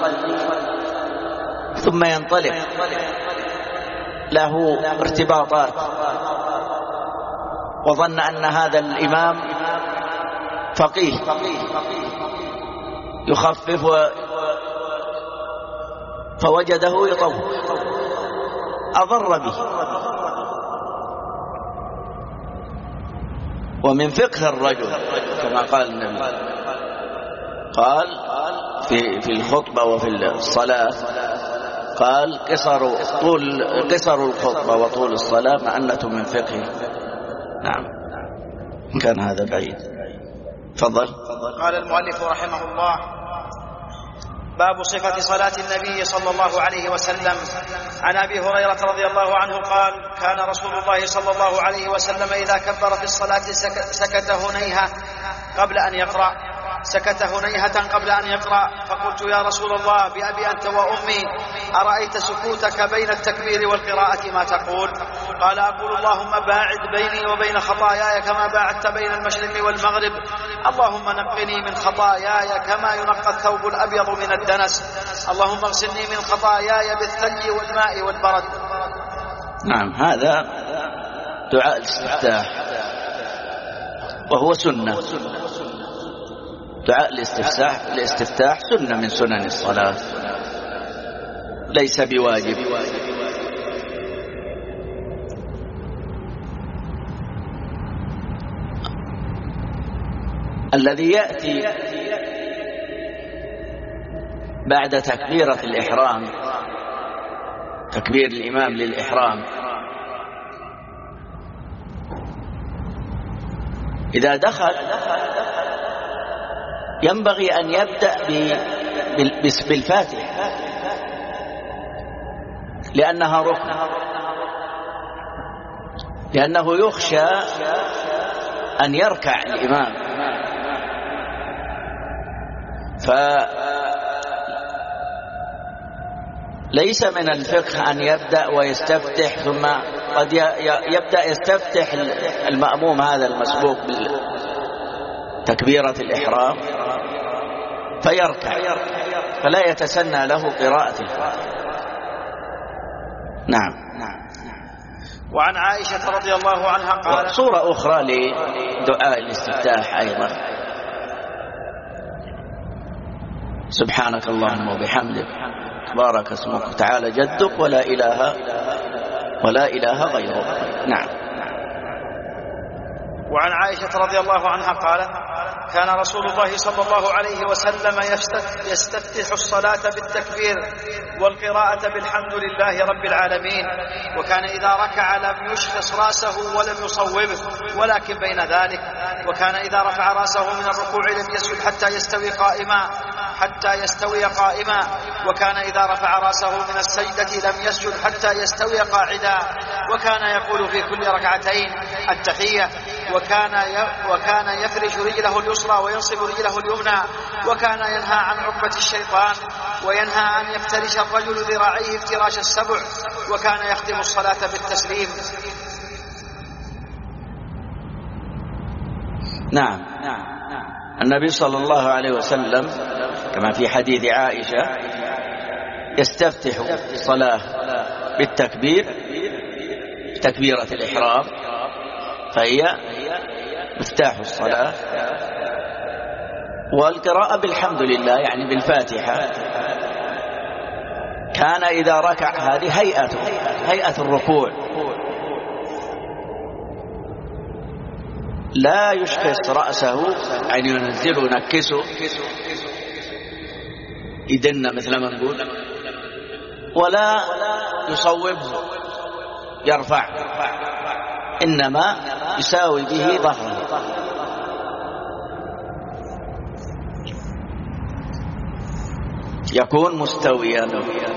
ثم ينطلق، له ارتباطات، وظن أن هذا الإمام فقيه يخفف فوجده يطول، أضر به. ومن فقه الرجل كما قال النبي، قال في الخطبة وفي الصلاة، قال: قصر الخطبة وطول الصلاة معنة من فقه. نعم، كان هذا بعيد. تفضل. قال المؤلف رحمه الله: باب صفة صلاة النبي صلى الله عليه وسلم. عن أبي هريرة رضي الله عنه قال: كان رسول الله صلى الله عليه وسلم إذا كبر في الصلاة سكت هنيهة قبل أن يقرأ، فقلت: يا رسول الله، بأبي أنت وأمي، أرأيت سكوتك بين التكبير والقراءة ما تقول؟ قال: أقول: اللهم باعد بيني وبين خطاياي كما باعدت بين المشرق والمغرب، اللهم نقني من خطاياي كما ينقى الثوب الأبيض من الدنس، اللهم اغسلني من خطاياي بالثلج والماء والبرد. نعم، هذا دعاء الاستفتاح وهو سنة. دعاء الاستفتاح سنة من سنن الصلاة، ليس بواجب. الذي يأتي بعد تكبيرة الإحرام، تكبير الإمام للإحرام، إذا دخل ينبغي أن يبدأ بالفاتحة، لأنها ركن، لأنه يخشى أن يركع الإمام، فليس من الفقه أن يبدأ ويستفتح، ثم قد يبدأ يستفتح المأموم هذا المسبوق بتكبيرة الإحرام فيركع، فلا يتسنى له قراءة الفاتحة. نعم. وعن عائشة رضي الله عنها قالت. صورة أخرى لدعاء الاستفتاح أيضا: سبحانك اللهم وبحمدك تبارك اسمك وتعالى جدك ولا إله غيرك. نعم. وعن عائشة رضي الله عنها قالت: كان رسول الله صلى الله عليه وسلم يستفتح الصلاة بالتكبير والقراءة بالحمد لله رب العالمين، وكان إذا ركع لم يشخص رأسه ولم يصوبه ولكن بين ذلك، وكان إذا رفع رأسه من الركوع لم يسجد حتى يستوي قائما، وكان إذا رفع رأسه من السجدة لم يسجد حتى يستوي قاعدا، وكان يقول في كل ركعتين التحية، وكان يفرش رجله اليسرى وينصب رجله اليمنى، وكان ينهى عن عقبة الشيطان، وينهى أن يفترش الرجل ذراعيه افتراش السبع، وكان يختم الصلاة بالتسليم. نعم. النبي صلى الله عليه وسلم كما في حديث عائشة يستفتح الصلاة بالتكبير، تكبيرة الإحرام، فهي مفتاح الصلاة، والقراءة بالحمد لله يعني بالفاتحة. كان إذا ركع، هذه هيئة الركوع، لا يشخص رأسه يعني ينزله ينكسه يدنا مثل ما نقول، ولا يصوبه يرفع، إنما يساوي به ظهره. يكون مستويا،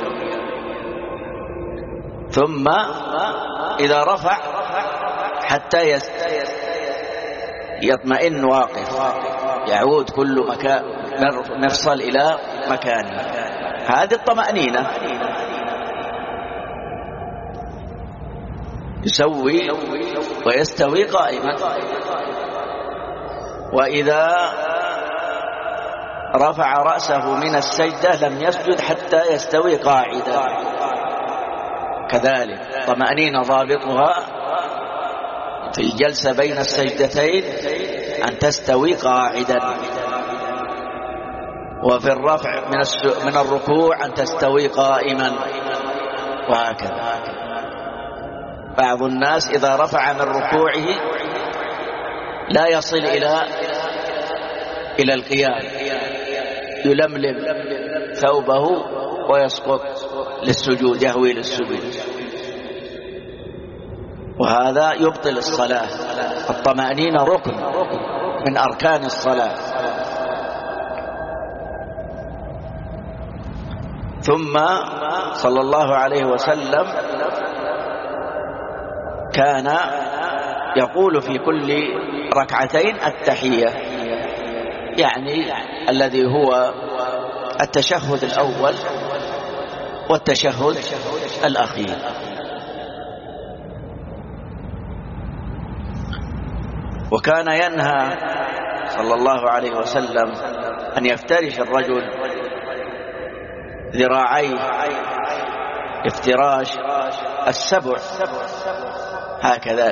ثم إذا رفع حتى يطمئن واقف، يعود كل مكان مفصل إلى مكانه. هذه الطمأنينة. يسوي ويستوي قائما، وإذا رفع رأسه من السجدة لم يسجد حتى يستوي قاعدا. كذلك طمأنينة ضابطها في الجلسة بين السجدتين أن تستوي قاعدا، وفي الرفع من الركوع أن تستوي قائما، وهكذا. بعض الناس إذا رفع من ركوعه لا يصل إلى القيام، يلملم ثوبه ويسقط للسجود، يهوي للسجود، وهذا يبطل الصلاة. الطمأنينة ركن من أركان الصلاة. ثم صلى الله عليه وسلم كان يقول في كل ركعتين التحية، يعني الذي هو التشهد الأول والتشهد الأخير. وكان ينهى صلى الله عليه وسلم أن يفترش الرجل ذراعيه افتراش السبع، هكذا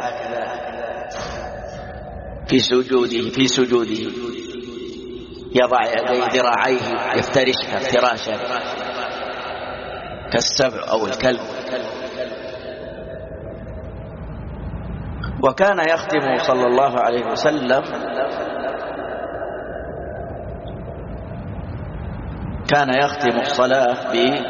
في سجوده يضع يديه ذراعيه يفترشها افتراشا كالسبع أو الكلب. وكان يختم صلى الله عليه وسلم الصلاة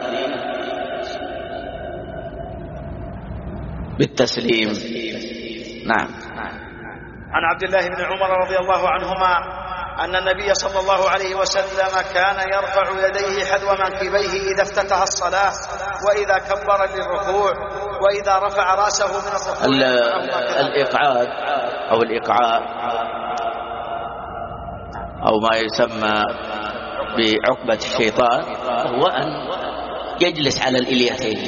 بالتسليم. نعم. عن عبد الله بن عمر رضي الله عنهما أن النبي صلى الله عليه وسلم كان يرفع يديه حذو منكبيه إذا افتتح الصلاة، وإذا كبر للركوع، وإذا رفع رأسه من الركوع. الإقعاد أو الإقعاء أو ما يسمى بعقبة الشيطان هو أن يجلس على الإليتين،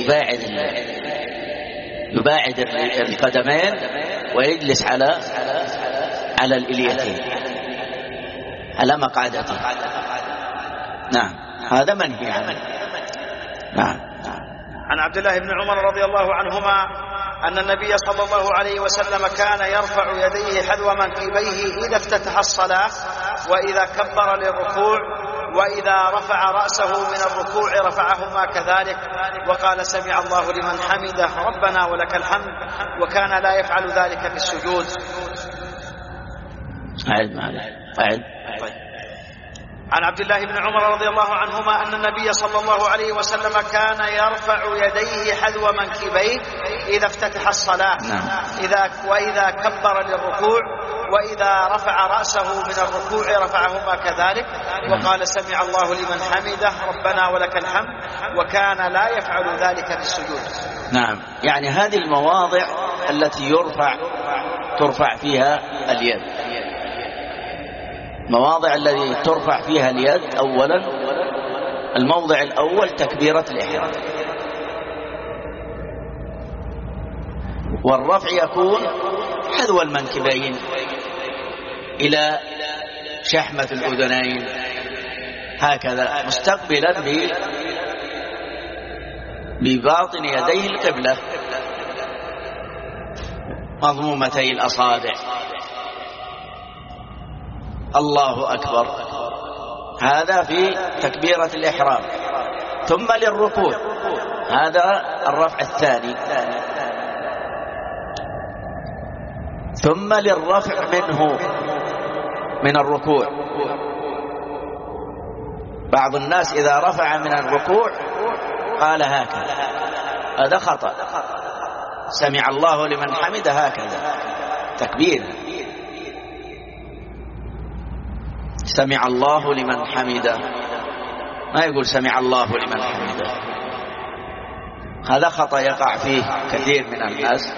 يباعد القدمين ويجلس على الإليتين على مقعدته. نعم، هذا منهي عنه. نعم. عن عبد الله بن عمر رضي الله عنهما أن النبي صلى الله عليه وسلم كان يرفع يديه حذو منكبيه إذا افتتح الصلاة وإذا كبر للركوع، وإذا رفع رأسه من الركوع رفعهما كذلك، وقال سمع الله لمن حمده ربنا ولك الحمد، وكان لا يفعل ذلك في السجود. عن عبد الله بن عمر رضي الله عنهما أن النبي صلى الله عليه وسلم كان يرفع يديه حذو منكبيه إذا افتتح الصلاة وإذا كبر للركوع، وإذا رفع رأسه من الركوع رفعهما كذلك، وقال سمع الله لمن حمده ربنا ولك الحمد، وكان لا يفعل ذلك في السجود. نعم، يعني هذه المواضع التي ترفع فيها اليد، مواضع التي ترفع فيها اليد. أولا الموضع الأول تكبيرة الإحرام، والرفع يكون حذو المنكبين إلى شحمة الأذنين هكذا، مستقبلا بباطن يديه القبلة، مضمومتي الأصابع. الله أكبر، هذا في تكبيرة الإحرام. ثم للركوع، هذا الرفع الثاني. ثم للرفع من الركوع، بعض الناس إذا رفع من الركوع قال هكذا، هذا خطأ. سمع الله لمن حمده هكذا تكبير، سمع الله لمن حمده، ما يقول سمع الله لمن حمده. هذا خطأ يقع فيه كثير من الناس،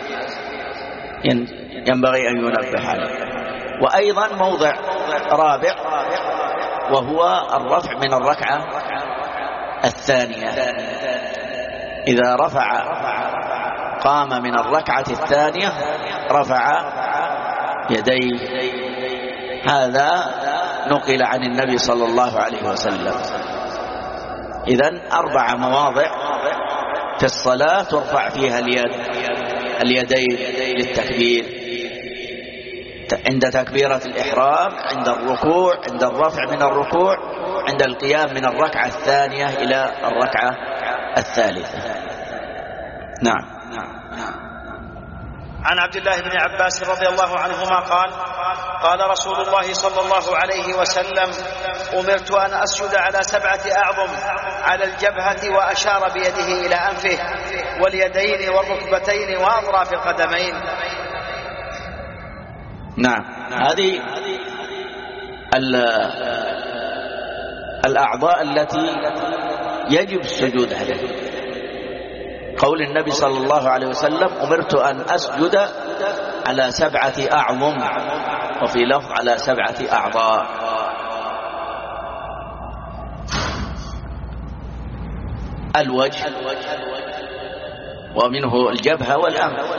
ينبغي أن ينبه عليه. وأيضا موضع رابع وهو الرفع من الركعة الثانية، إذا قام من الركعة الثانية رفع يديه. هذا نقل عن النبي صلى الله عليه وسلم. إذن 4 مواضع في الصلاة ترفع فيها اليدين للتكبير: عند تكبيرة الإحرام، عند الركوع، عند الرفع من الركوع، عند القيام من الركعة الثانية إلى الركعة الثالثة. نعم. عن عبد الله بن عباس رضي الله عنهما قال رسول الله صلى الله عليه وسلم: أمرت أن أسجد على 7 أعظم، على الجبهة، وأشار بيده إلى أنفه واليدين والركبتين وأطراف القدمين. نعم، هذه الأعضاء التي يجب السجود عليها. قول النبي صلى الله عليه وسلم: أمرت أن أسجد على 7 أعظم، وفي لفظ على 7 أعضاء. الوجه، ومنه الجبهة والأنف،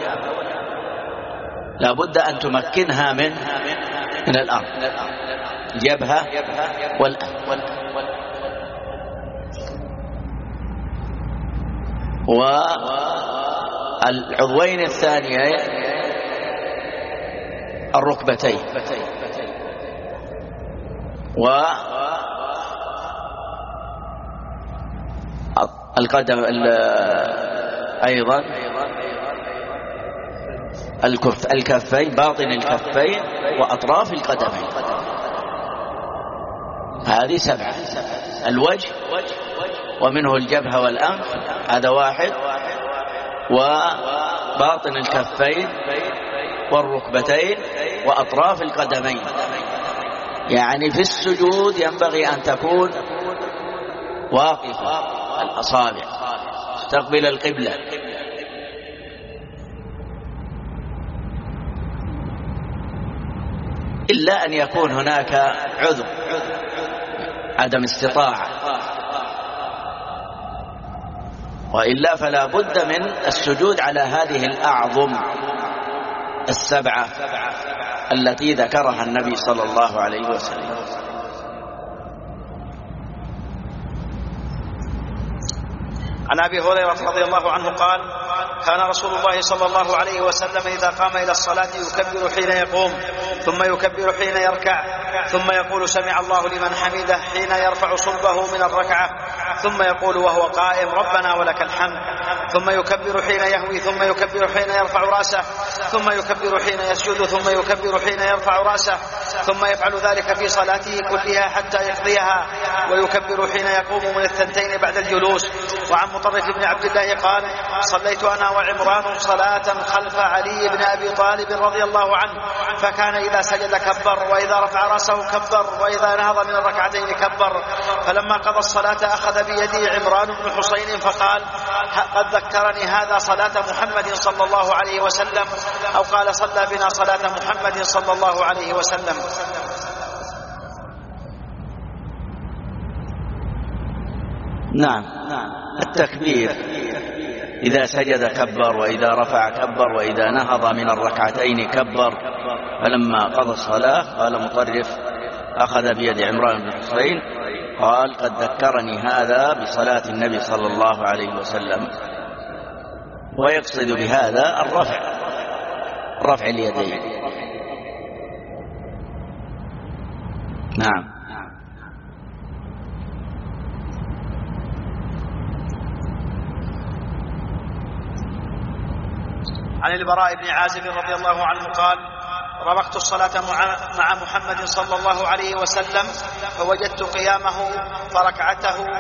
لا بد أن تمكنها من الأرض، الجبهة والأنف. والعضوين الثانيين الركبتين، والقدم أيضا الكفين، باطن الكفين وأطراف القدمين. هذه 7. الوجه ومنه الجبهة والأنف، هذا 1، وباطن الكفين والركبتين وأطراف القدمين. يعني في السجود ينبغي أن تكون واقفة الأصابع تستقبل القبلة. إلا أن يكون هناك عذر، عدم استطاعة، وإلا فلا بد من السجود على هذه الأعظم 7 التي ذكرها النبي صلى الله عليه وسلم. عن أبي هريرة رضي الله عنه قال كان رسول الله صلى الله عليه وسلم إذا قام إلى الصلاة يكبر حين يقوم ثم يكبر حين يركع ثم يقول سمع الله لمن حمده حين يرفع صلبه من الركعة ثم يقول وهو قائم ربنا ولك الحمد ثم يكبر حين يهوي ثم يكبر حين يرفع رأسه ثم يكبر حين يسجد ثم يكبر حين يرفع رأسه ثم يفعل ذلك في صلاته كلها حتى يقضيها ويكبر حين يقوم من الثنتين بعد الجلوس. وعن مطرف بن عبد الله قال صليت أنا وعمران صلاة خلف علي بن أبي طالب رضي الله عنه فكان إذا سجد كبر وإذا رفع رأسه كبر وإذا نهض من الركعتين كبر فلما قضى الصلاة أخذ بيدي عمران بن حسين فقال قد ذكرني هذا صلاة محمد صلى الله عليه وسلم أو قال صلى بنا صلاة محمد صلى الله عليه وسلم. نعم التكبير إذا سجد كبر وإذا رفع كبر وإذا نهض من الركعتين كبر. فلما قضى الصلاة قال مطرف أخذ بيد عمران بن حسين قال قد ذكرني هذا بصلاة النبي صلى الله عليه وسلم ويقصد بهذا رفع اليدين. نعم. عن البراء بن عازب رضي الله عنه قال رمقت الصلاة مع محمد صلى الله عليه وسلم فوجدت قيامه فركعته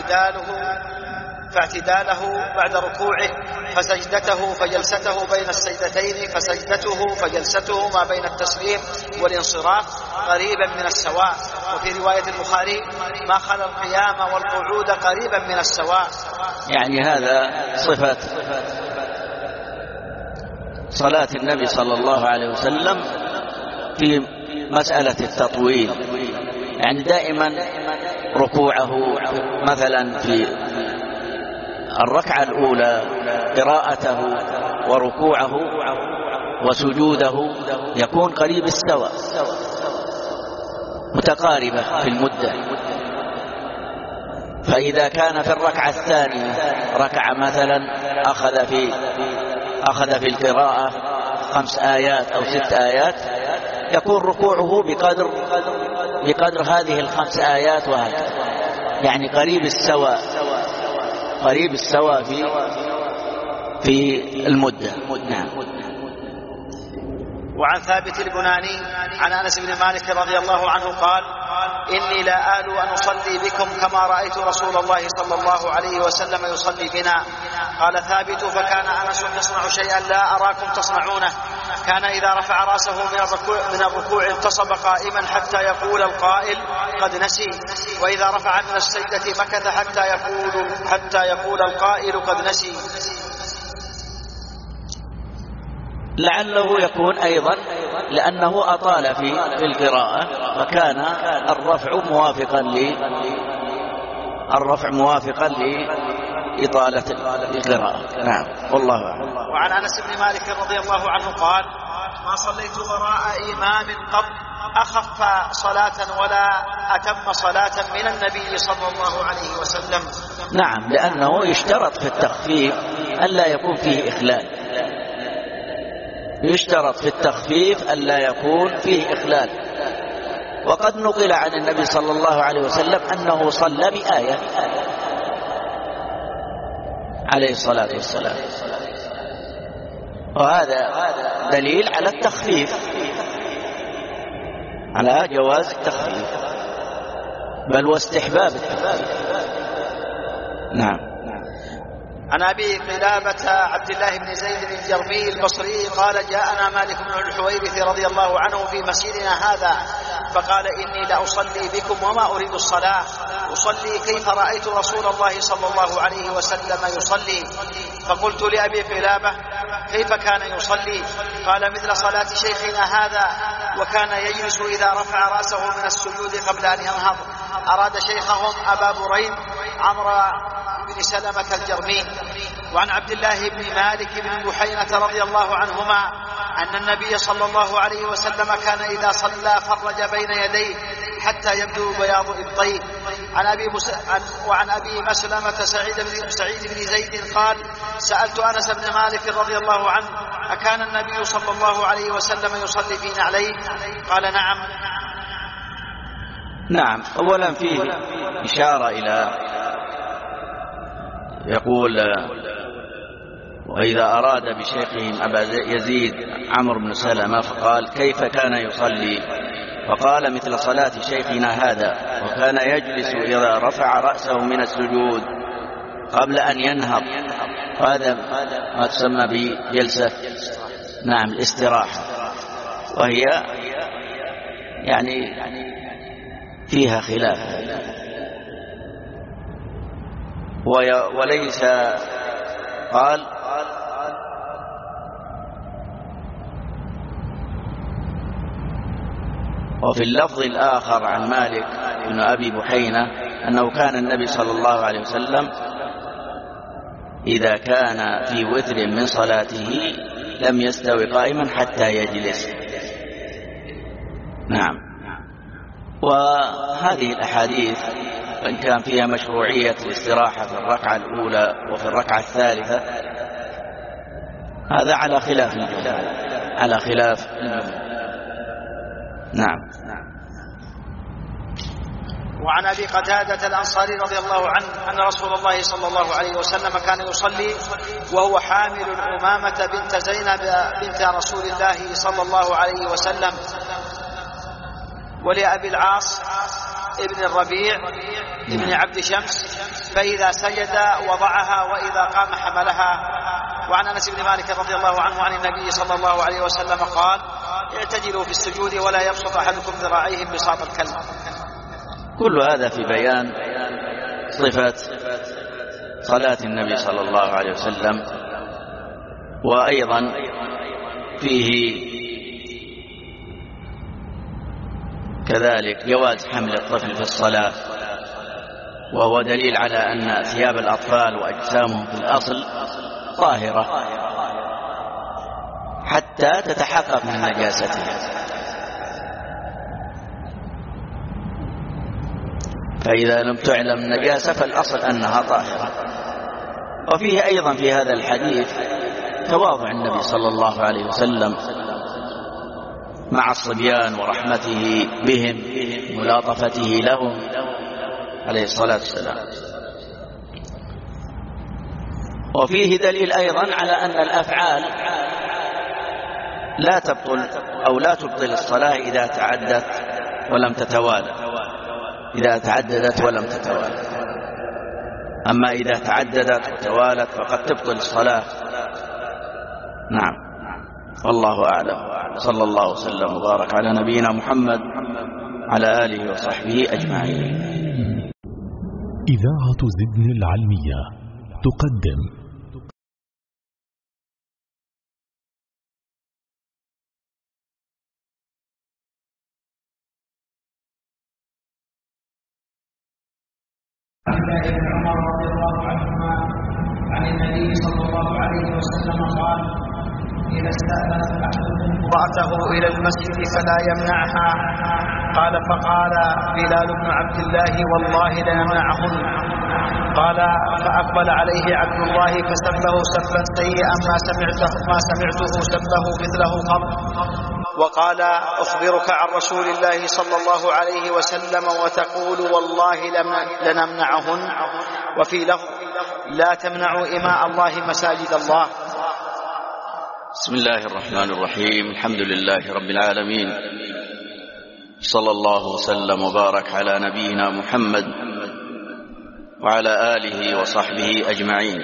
فاعتداله بعد ركوعه فسجدته فجلسته بين السجدتين فسجدته فجلسته ما بين التسليم والانصراف قريبا من السواء. وفي رواية البخاري ما خلا القيام والقعود قريبا من السواء. يعني هذا صفة صلاة النبي صلى الله عليه وسلم في مسألة التطويل، يعني دائما ركوعه مثلا في الركعة الأولى قراءته وركوعه وسجوده يكون قريب السواء متقاربة في المدة. فإذا كان في الركعة الثانية ركع مثلا أخذ في القراءة 5 آيات أو 6 آيات يكون ركوعه بقدر هذه ال5 آيات وهكذا، يعني قريب السواء في المدة. نعم. وعن ثابت البناني عن أنس بن مالك رضي الله عنه قال إني لا آل أن أصلي بكم كما رأيت رسول الله صلى الله عليه وسلم يصلي بنا. قال ثابت فكان أنس يصنع شيئا لا أراكم تصنعونه، كان إذا رفع رأسه من الركوع انتصب قائما حتى يقول القائل قد نسي، وإذا رفع من السجدة مكث حتى يقول القائل قد نسي. لعله يكون أيضا لأنه أطال في القراءة فكان الرفع موافقا لإطالة القراءة. نعم والله أعلم. وعن أنس بن مالك رضي الله عنه قال ما صليت وراء إمام قط أخف صلاة ولا أتم صلاة من النبي صلى الله عليه وسلم. نعم، لأنه يشترط في التخفيف ألا يكون فيه إخلال، يشترط في التخفيف ألا يكون فيه إخلال. وقد نقل عن النبي صلى الله عليه وسلم أنه صلى بآية عليه الصلاة والسلام، وهذا دليل على التخفيف، على جواز التخفيف بل واستحباب التخفيف. نعم. عن أبي قلابة عبد الله بن زيد الجرمي البصري قال جاءنا مالك بن الحويرث رضي الله عنه في مسجدنا هذا فقال إني لأصلي بكم وما أريد الصلاة، أصلي كيف رأيت رسول الله صلى الله عليه وسلم يصلي. فقلت لأبي قلابة كيف كان يصلي؟ قال مثل صلاة شيخنا هذا، وكان يجلس إذا رفع رأسه من السجود قبل أن ينهض. أراد شيخهم أبا بريد عمرو بن سلمة الجرمي. وعن عبد الله بن مالك بن بحينة رضي الله عنهما أن النبي صلى الله عليه وسلم كان إذا صلى فرج بين يديه حتى يبدو بياض إبطيه. وعن أبي مسلمة سعيد بن زيد قال: سألت أنس بن مالك رضي الله عنه: أكان النبي صلى الله عليه وسلم يصلي في نعليه؟ قال: نعم. نعم. أولا فيه إشارة إلى يقول: وإذا أراد بشيخهم أبا يزيد عمرو بن سلمة فقال: كيف كان يصلي؟ فقال: مثل صلاة شيخنا هذا، وكان يجلس إذا رفع رأسه من السجود قبل أن ينهض. هذا ما تسمى بجلسة نعم الاستراحة، وهي يعني فيها خلاف، وليس قال: وفي اللفظ الآخر عن مالك بن أبي بحينة أنه كان النبي صلى الله عليه وسلم إذا كان في وتر من صلاته لم يستوي قائما حتى يجلس. نعم. وهذه الأحاديث وإن كان فيها مشروعية الاستراحة في الركعة الأولى وفي الركعة الثالثة، هذا على خلاف الجمهور. نعم. وعن أبي قتادة الأنصاري رضي الله عنه أن رسول الله صلى الله عليه وسلم كان يصلي وهو حامل أمامة بنت زينب بنت رسول الله صلى الله عليه وسلم، ولأبي العاص ابن الربيع ابن عبد شمس، فإذا سجد وضعها وإذا قام حملها. وعن أنس بن مالك رضي الله عنه عن النبي صلى الله عليه وسلم قال: اعتدلوا في السجود ولا يبسط أحدكم ذراعيه بساط الكلب. كل هذا في بيان صفة صلاة النبي صلى الله عليه وسلم، وأيضا فيه كذلك جواز حمل الطفل في الصلاة، وهو دليل على أن ثياب الأطفال وأجسامهم في الأصل طاهرة حتى تتحقق من نجاستها، فإذا لم تعلم النجاسة فالأصل أنها طاهرة. وفيه أيضا في هذا الحديث تواضع النبي صلى الله عليه وسلم مع الصبيان ورحمته بهم، ملاطفته لهم عليه الصلاة والسلام. وفيه دليل أيضا على أن الأفعال لا تبطل أو لا تبطل الصلاة إذا تعدت ولم تتوالى، إذا تعددت ولم تتوالى. أما إذا تعددت وتوالت فقد تبطل الصلاة. نعم. والله أعلم. صلى الله وسلم وبارك على نبينا محمد على آله وصحبه أجمعين. إذاعة زدن العلمية تقدم عن الله بن عمر رضي الله عنهما عن النبي صلى الله عليه وسلم قال: إذا استأذن أحدكم امرأته إلى المسجد فلا يمنعها. قال: فقال بلال بن عبد الله: والله لنمنعهن. قال: فأقبل عليه عبد الله فسبه سبا سيئا ما سمعته سبه مثله قط. وقال: أخبرك عن رسول الله صلى الله عليه وسلم وتقول والله لنمنعهن. وفي لفظ: لا تمنعوا إماء الله مساجد الله. بسم الله الرحمن الرحيم. الحمد لله رب العالمين، صلى الله وسلم وبارك على نبينا محمد وعلى آله وصحبه أجمعين.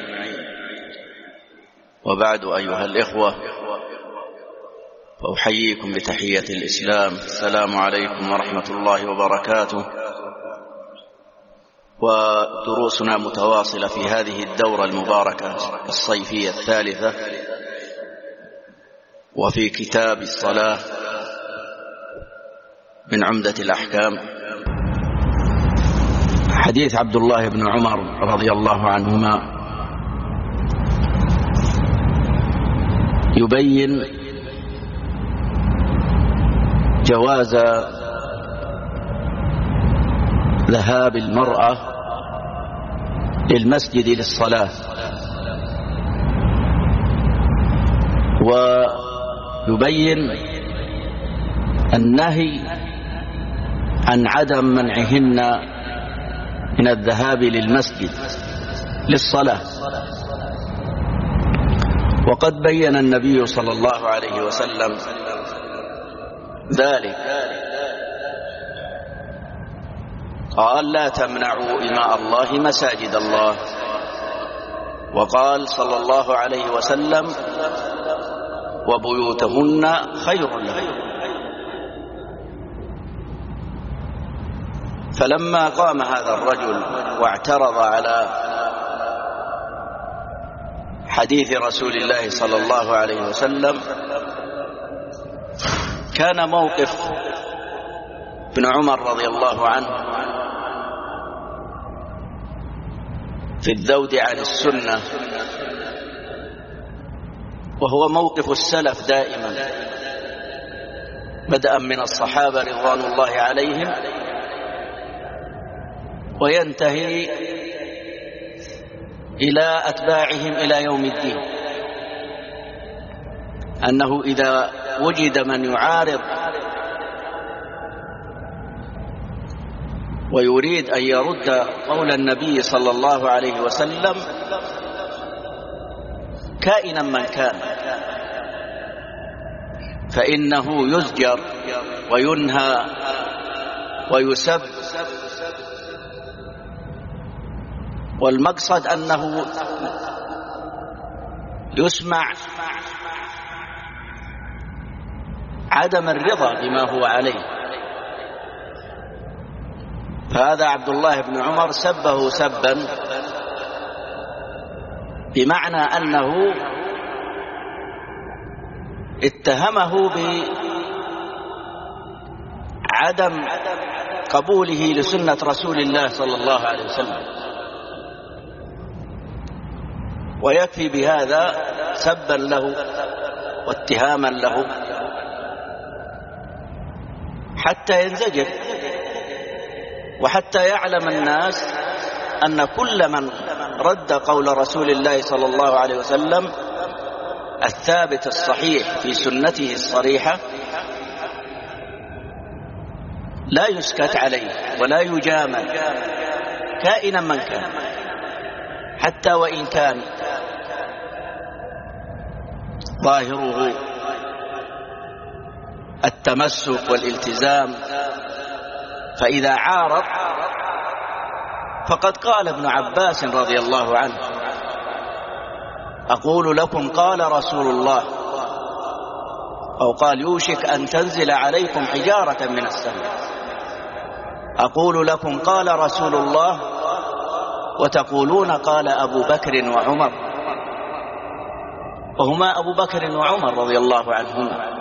وبعد، أيها الإخوة، فأحييكم بتحية الإسلام. السلام عليكم ورحمة الله وبركاته. ودروسنا متواصلة في هذه الدورة المباركة الصيفية الثالثة، وفي كتاب الصلاة من عمدة الأحكام. حديث عبد الله بن عمر رضي الله عنهما يبين جواز ذهاب المرأة للمسجد للصلاة، ويبين النهي عن عدم منعهن من الذهاب للمسجد للصلاة. وقد بين النبي صلى الله عليه وسلم ذلك، قال: لا تمنعوا إماء الله مساجد الله. وقال صلى الله عليه وسلم: وبيوتهن خير لهن. فلما قام هذا الرجل واعترض على حديث رسول الله صلى الله عليه وسلم، كان موقف ابن عمر رضي الله عنه في الذود عن السنة، وهو موقف السلف دائما بدءا من الصحابة رضوان الله عليهم وينتهي إلى أتباعهم إلى يوم الدين، أنه إذا وجد من يعارض ويريد أن يرد قول النبي صلى الله عليه وسلم كائنا من كان، فإنه يزجر وينهى ويسب. والمقصد أنه يسمع عدم الرضا بما هو عليه. فهذا عبد الله بن عمر سبه سبا بمعنى أنه اتهمه بعدم قبوله لسنة رسول الله صلى الله عليه وسلم، ويكفي بهذا سبا له واتهاما له حتى ينزجر، وحتى يعلم الناس أن كل من رد قول رسول الله صلى الله عليه وسلم الثابت الصحيح في سنته الصريحة لا يسكت عليه ولا يجامل كائنا من كان، حتى وإن كان ظاهره التمسك والالتزام. فإذا عارض فقد قال ابن عباس رضي الله عنه: أقول لكم قال رسول الله، أو قال: يوشك أن تنزل عليكم حجارة من السماء. أقول لكم قال رسول الله وتقولون قال أبو بكر وعمر، وهما أبو بكر وعمر رضي الله عنهما.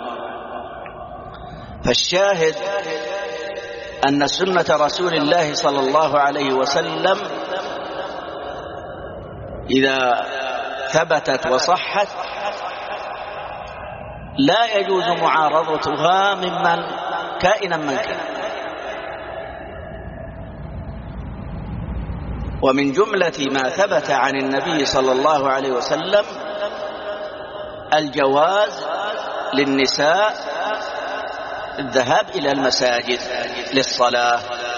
فالشاهد أن سنة رسول الله صلى الله عليه وسلم إذا ثبتت وصحت لا يجوز معارضتها ممن كائنا من كان. ومن جملة ما ثبت عن النبي صلى الله عليه وسلم الجواز للنساء الذهاب إلى المساجد للصلاة،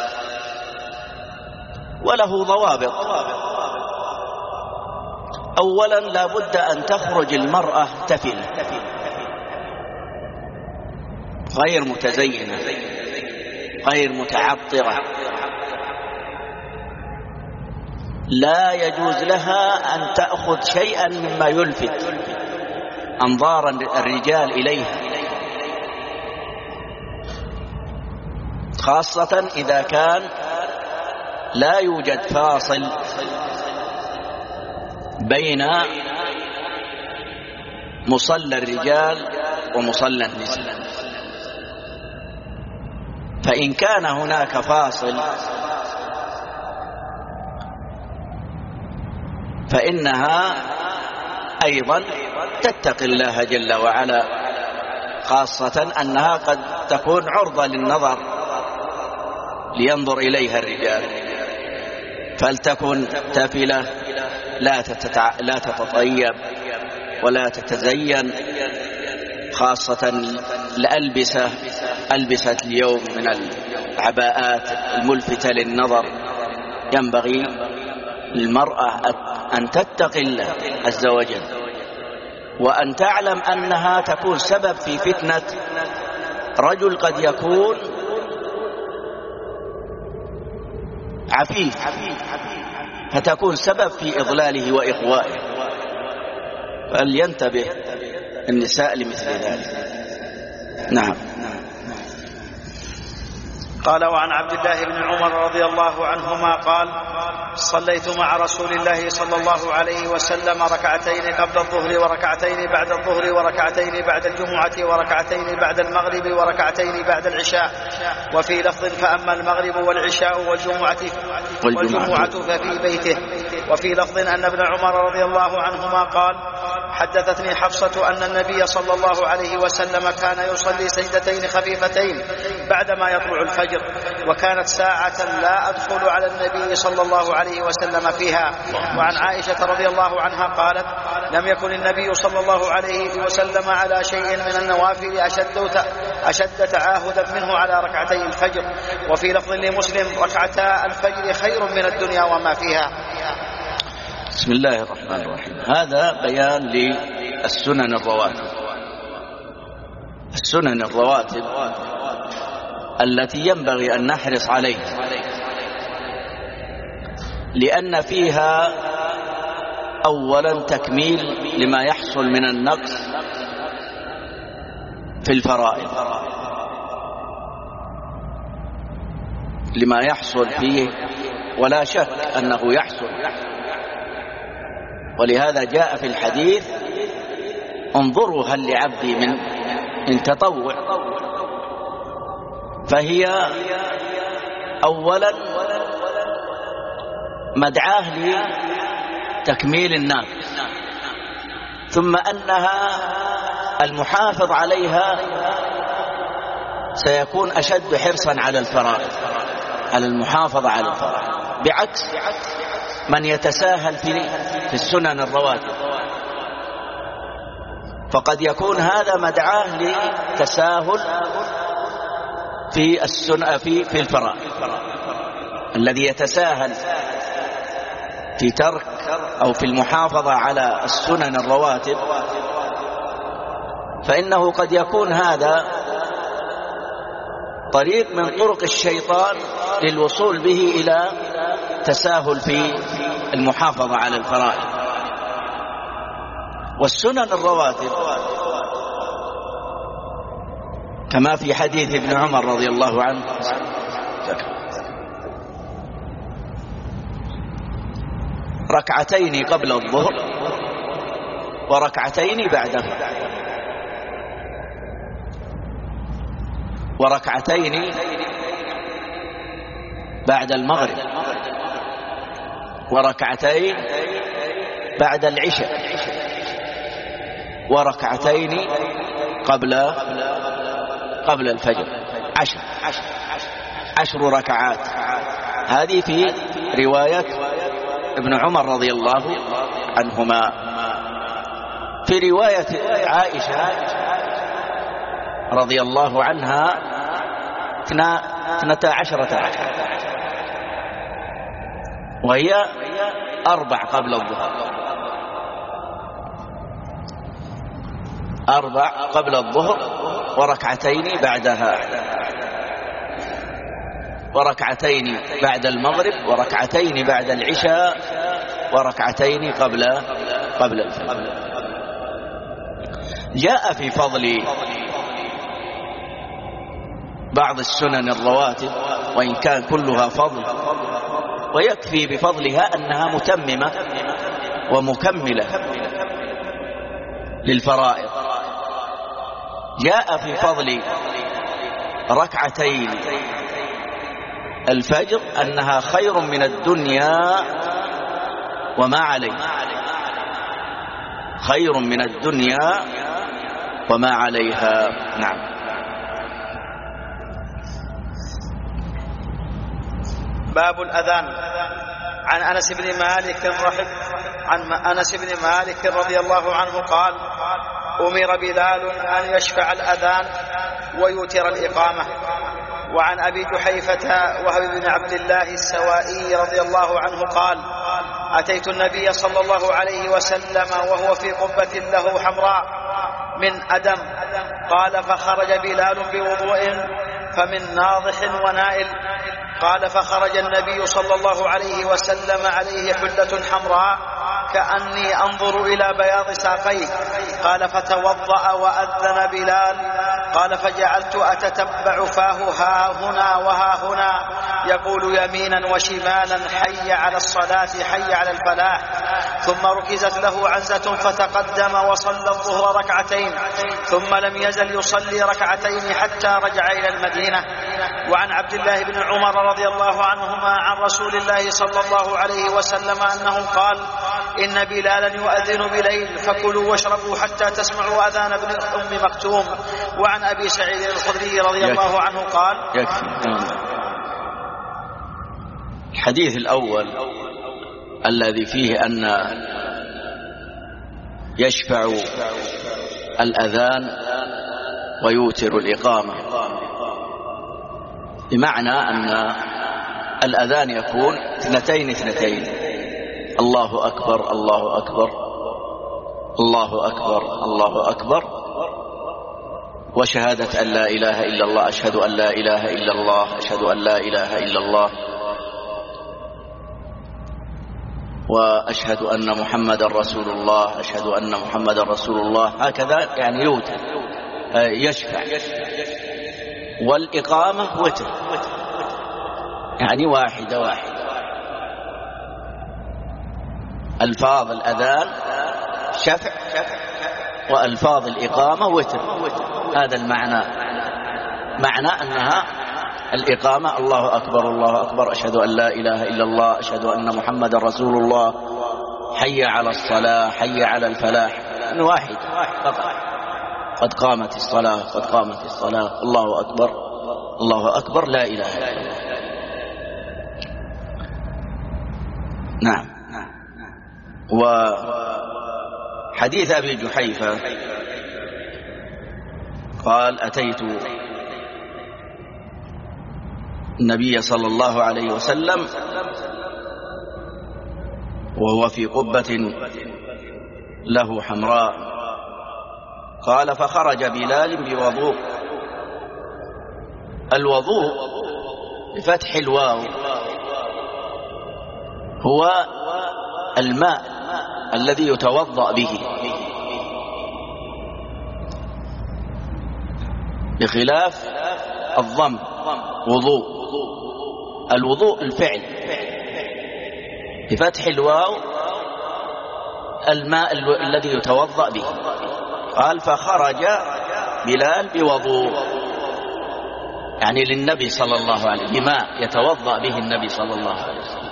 وله ضوابط. أولا لا بد أن تخرج المرأة تفلة غير متزينة غير متعطرة، لا يجوز لها أن تأخذ شيئا مما يلفت أنظار الرجال إليها، خاصة إذا كان لا يوجد فاصل بين مصلى الرجال ومصلى النساء. فإن كان هناك فاصل فإنها أيضا تتقي الله جل وعلا خاصة أنها قد تكون عرضة للنظر لينظر إليها الرجال، فلتكن تافلة لا تتطيب ولا تتزين، خاصة ألبسة اليوم من العباءات الملفتة للنظر. ينبغي للمرأة أن تتقي الله عز وجل، وأن تعلم أنها تكون سبب في فتنة رجل قد يكون عفيف، فتكون سبب في إضلاله وإغوائه، فلينتبه النساء لمثل ذلك. نعم. قال: وعن عبد الله بن عمر رضي الله عنهما قال: صليت مع رسول الله صلى الله عليه وسلم ركعتين قبل الظهر وركعتين بعد الظهر وركعتين بعد الجمعة وركعتين بعد المغرب وركعتين بعد العشاء. وفي لفظ: فأما المغرب والعشاء والجمعة ففي بيته. وفي لفظ أن ابن عمر رضي الله عنهما قال: حدثتني حفصة أن النبي صلى الله عليه وسلم كان يصلي سجدتين خفيفتين بعدما يطلع الفجر، وكانت ساعة لا أدخل على النبي صلى الله عليه وسلم فيها. وعن عائشة رضي الله عنها قالت: لم يكن النبي صلى الله عليه وسلم على شيء من النوافل أشد تعاهدا منه على ركعتي الفجر. وفي لفظ لمسلم: ركعتا الفجر خير من الدنيا وما فيها. بسم الله الرحمن الرحيم. هذا بيان للسنن الرواتب. السنن الرواتب التي ينبغي أن نحرص عليها، لأن فيها أولا تكميل لما يحصل من النقص في الفرائض، لما يحصل فيه ولا شك أنه يحصل. ولهذا جاء في الحديث: انظروا هل لعبدي من تطوع. فهي أولا مدعاه لتكميل الناقص، ثم أنها المحافظ عليها سيكون أشد حرصا على الفرائض، على المحافظة على الفرائض، بعكس من يتساهل في السنن الرواتب. فقد يكون هذا مدعاه لتساهل في السنة في الفرائض. الذي يتساهل في ترك أو في المحافظة على السنن الرواتب فإنه قد يكون هذا طريق من طرق الشيطان للوصول به إلى تساهل في المحافظة على الفرائض. والسنن الرواتب كما في حديث ابن عمر رضي الله عنه: ركعتين قبل الظهر وركعتين بعدها، وركعتين بعد المغرب، وركعتين بعد العشاء، وركعتين قبل الفجر. 10 ركعات. هذه في رواية ابن عمر رضي الله عنهما. في رواية عائشة رضي الله عنها 12 ركعة، وهي 4 قبل الظهر، 4 قبل الظهر وركعتين بعدها، وركعتين بعد المغرب، وركعتين بعد العشاء، وركعتين قبل الفجر. جاء في فضل بعض السنن الرواتب، وإن كان كلها فضل، ويكفي بفضلها أنها متممة ومكملة للفرائض. جاء في فضل ركعتين الفجر أنها خير من الدنيا وما عليه، خير من الدنيا وما عليها. نعم. باب الأذان. عن أنس بن مالك رضي الله عنه قال: أمر بلال أن يشفع الأذان ويوتر الإقامة. وعن أبي جحيفة وهب بن عبد الله السوائي رضي الله عنه قال: أتيت النبي صلى الله عليه وسلم وهو في قبة له حمراء من أدم. قال: فخرج بلال بوضوء فمن ناضح ونائل. قال: فخرج النبي صلى الله عليه وسلم عليه حلة حمراء كأني أنظر إلى بياض ساقيه. قال: فتوضأ وأذن بلال. قال: فجعلت أتتبع فاه ها هنا وها هنا يقول يمينا وشمالا: حي على الصلاة، حي على الفلاح. ثم ركزت له عنزة فتقدم وصلى الظهر ركعتين، ثم لم يزل يصلي ركعتين حتى رجع إلى المدينة. وعن عبد الله بن عمر رضي الله عنهما عن رسول الله صلى الله عليه وسلم أنه قال: إن بلالا يؤذن بليل فكلوا واشربوا حتى تسمعوا أذان ابن أم مكتوم. وعن أبي سعيد الخدري رضي الله عنه قال: الحديث الأول الذي فيه أن يشفع الأذان ويوتر الإقامة، بمعنى أن الأذان يكون 2 الله أكبر الله أكبر الله أكبر الله أكبر، وشهادة أن لا إله إلا الله، أشهد أن لا إله إلا الله، أشهد أن لا إله إلا الله، وأشهد أن محمد رسول الله، أشهد أن محمد رسول الله. هكذا يعني يوتر، يشفع. والإقامة وتر، يعني واحدة. ألفاظ الأذان شفع وألفاظ الإقامة وتر. هذا المعنى، معنى أنها الإقامة الله أكبر الله أكبر، أشهد أن لا إله إلا الله، أشهد أن محمد رسول الله، حي على الصلاة، حي على الفلاح. واحد فقط، قد قامت الصلاة، قد قامت الصلاة، الله أكبر الله أكبر، لا إله إلا الله. نعم. وحديث أبي جحيفة قال: أتيت النبي صلى الله عليه وسلم وهو في قبة له حمراء. قال: فخرج بلال بوضوء. الوضوء بفتح الواو هو الماء الذي يتوضأ به، بخلاف الضم وضوء. الوضوء الفعل، بفتح الواو الماء الذي يتوضأ به. قال: فخرج بلال بوضوء، يعني للنبي صلى الله عليه وسلم، بماء يتوضأ به النبي صلى الله عليه وسلم.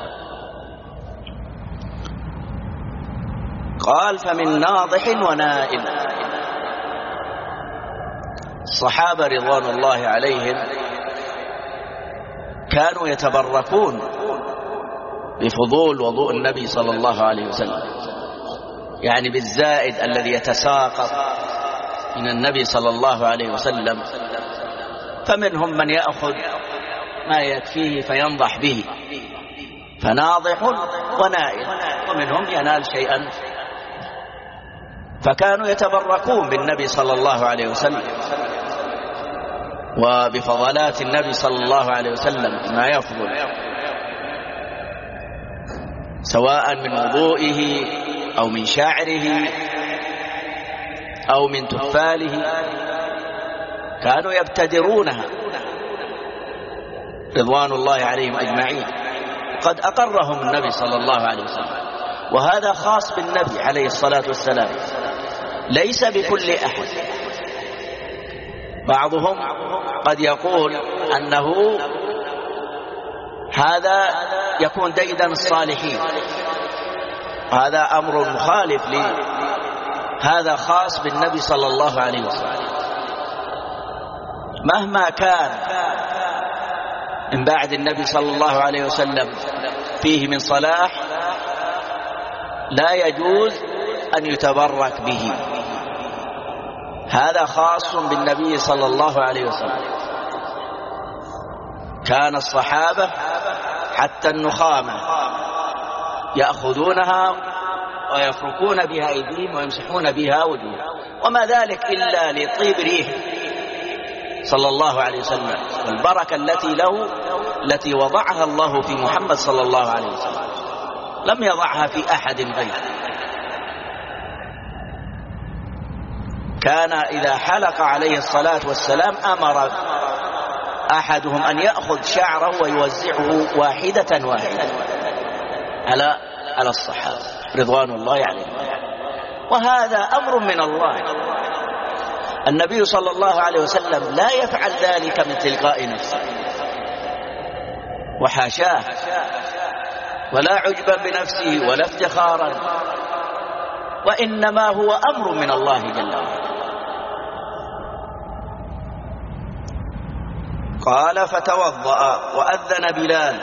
قال: فمن ناضح ونائل. الصحابة رضوان الله عليهم كانوا يتبركون بفضول وضوء النبي صلى الله عليه وسلم، يعني بالزائد الذي يتساقط من النبي صلى الله عليه وسلم. فمنهم من يأخذ ما يكفيه فينضح به، فناضح ونائل، ومنهم ينال شيئا. فكانوا يتبركون بالنبي صلى الله عليه وسلم وبفضلات النبي صلى الله عليه وسلم ما يفضل، سواء من وضوئه أو من شعره أو من تفاله، كانوا يبتدرونها رضوان الله عليهم أجمعين. قد أقرهم النبي صلى الله عليه وسلم، وهذا خاص بالنبي عليه الصلاة والسلام، ليس بكل أحد. بعضهم قد يقول أنه هذا يكون ديدن الصالحين، هذا أمر مخالف هذا خاص بالنبي صلى الله عليه وسلم. مهما كان من بعد النبي صلى الله عليه وسلم فيه من صلاح لا يجوز أن يتبرك به، هذا خاص بالنبي صلى الله عليه وسلم. كان الصحابة حتى النخامة يأخذونها ويفركون بها أيديهم ويمسحون بها وجوههم، وما ذلك إلا لطيب ريحه صلى الله عليه وسلم والبركة التي له، التي وضعها الله في محمد صلى الله عليه وسلم، لم يضعها في أحد غيره. كان إذا حلق عليه الصلاة والسلام أمر أحدهم أن يأخذ شعره ويوزعه واحدة واحدة على الصحابة رضوان الله عليهم، وهذا أمر من الله. النبي صلى الله عليه وسلم لا يفعل ذلك من تلقاء نفسه وحاشاه، ولا عجبا بنفسه ولا افتخارا، وإنما هو أمر من الله جل وعلا. قال فتوضأ وأذن بلال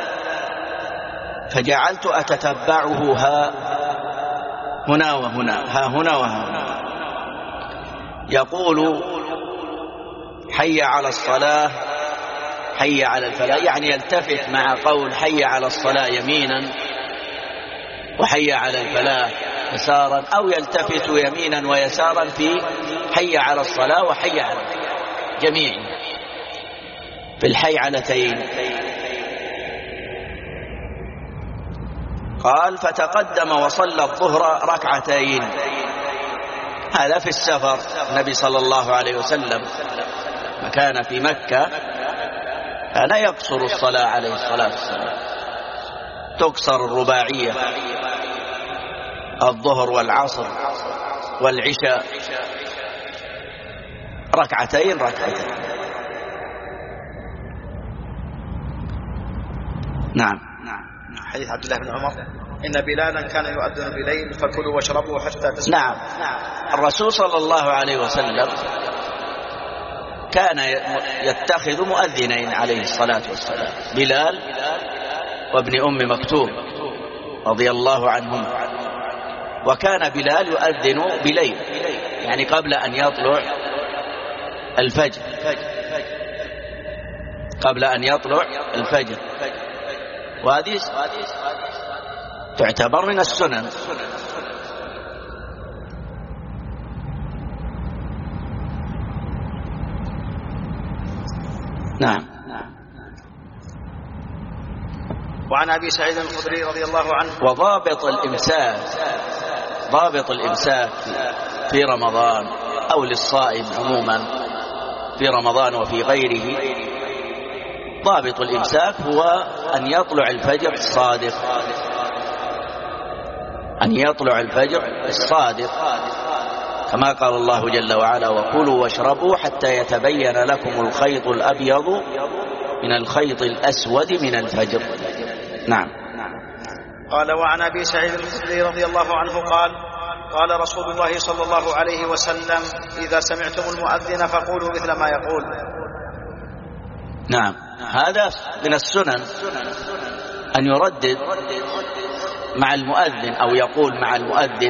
فجعلت أتتبعه ها هنا وهنا، ها هنا وها هنا، يقول حي على الصلاة حي على الفلاح، يعني يلتفت مع قول حي على الصلاة يمينا وحي على الفلاح يسارا، أو يلتفت يمينا ويسارا في حي على الصلاة وحي على الفلاح جميعا في الحيعلتين. قال فتقدم وصلى الظهر ركعتين، هذا في السفر. النبي صلى الله عليه وسلم كان في مكة كان يقصر الصلاة عليه الصلاة والسلام، تقصر الرباعية الظهر والعصر والعشاء ركعتين ركعتين. نعم. حديث عبد الله بن عمر إن بلالا كان يؤذن بليل فكلوا واشربوا حتى تسمعوا. نعم. الرسول صلى الله عليه وسلم كان يتخذ مؤذنين عليه الصلاة والسلام، بلال وابن أم مكتوم رضي الله عنهم. وكان بلال يؤذن بليل، يعني قبل أن يطلع الفجر، قبل أن يطلع الفجر، وهذه تعتبر من السنن. نعم. وعن أبي سعيد الخدري رضي الله عنه وضابط الإمساك، ضابط الإمساك في رمضان أو للصائم عموما في رمضان وفي غيره، ضابط الإمساك هو أن يطلع الفجر الصادق، أن يطلع الفجر الصادق، كما قال الله جل وعلا وكلوا واشربوا حتى يتبين لكم الخيط الأبيض من الخيط الأسود من الفجر. نعم. قال وعن أبي سعيد الخدري رضي الله عنه قال قال رسول الله صلى الله عليه وسلم إذا سمعتم المؤذن فقولوا مثل ما يقول. نعم. هذا من السنن أن يردد مع المؤذن أو يقول مع المؤذن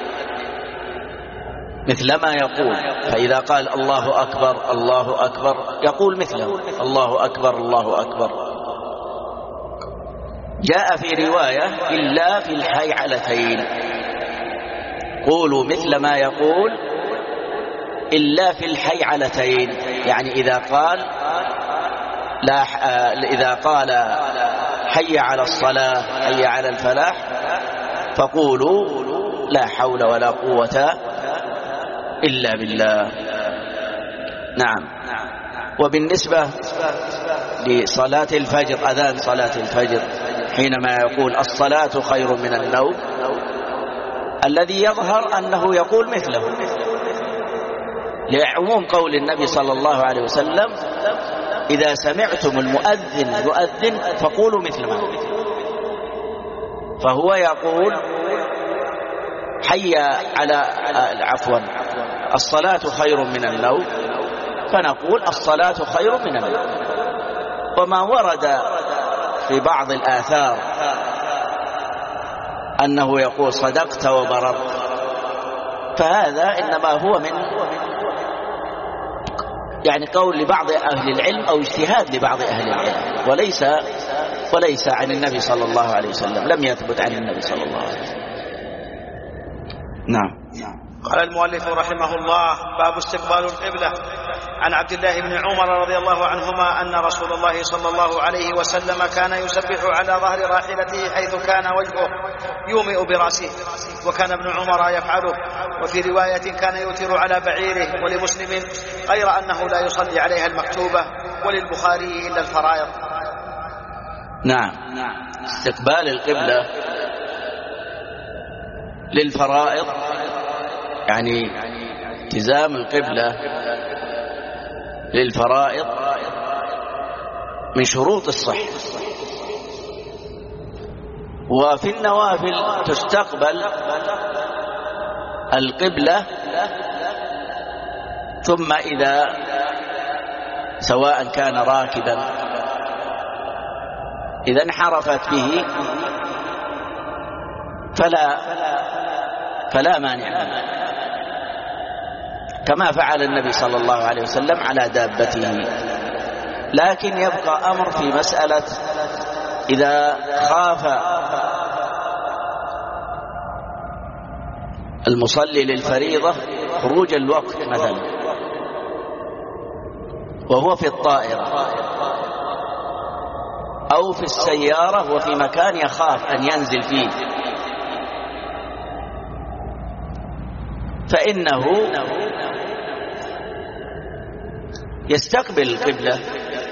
مثل ما يقول، فإذا قال الله أكبر الله أكبر يقول مثله الله أكبر الله أكبر. جاء في رواية إلا في الحيعلتين، قولوا مثل ما يقول إلا في الحيعلتين، يعني إذا قال لا إذا قال حي على الصلاة حي على الفلاح فقولوا لا حول ولا قوة إلا بالله. نعم. وبالنسبة لصلاة الفجر، أذان صلاة الفجر حينما يقول الصلاة خير من النوم، الذي يظهر أنه يقول مثله لعموم قول النبي صلى الله عليه وسلم إذا سمعتم المؤذن يؤذن فقولوا مثل ما، فهو يقول حي على الصلاة خير من النوم، فنقول الصلاة خير من النوم. وما ورد في بعض الآثار أنه يقول صدقت وبررت، فهذا إنما هو من يعني قول لبعض أهل العلم أو اجتهاد لبعض أهل العلم، وليس عن النبي صلى الله عليه وسلم، لم يثبت عن النبي صلى الله عليه وسلم. نعم. قال المؤلف رحمه الله: باب استقبال القبلة. عن عبد الله بن عمر رضي الله عنهما أن رسول الله صلى الله عليه وسلم كان يسبح على ظهر راحلته حيث كان وجهه يومئ برأسه، وكان ابن عمر يفعله. وفي رواية كان يوتر على بعيره، ولمسلم غير أنه لا يصلي عليها المكتوبة، وللبخاري إلا الفرائض. نعم. استقبال القبلة للفرائض يعني التزام القبلة للفرائض من شروط الصحة. وفي النوافل تستقبل القبلة، ثم إذا سواء كان راكبا إذا انحرفت به فلا مانع منه، كما فعل النبي صلى الله عليه وسلم على دابته. لكن يبقى أمر في مسألة إذا خاف المصلي للفريضة خروج الوقت مثلا وهو في الطائرة أو في السيارة وفي مكان يخاف أن ينزل فيه، فإنه يستقبل القبلة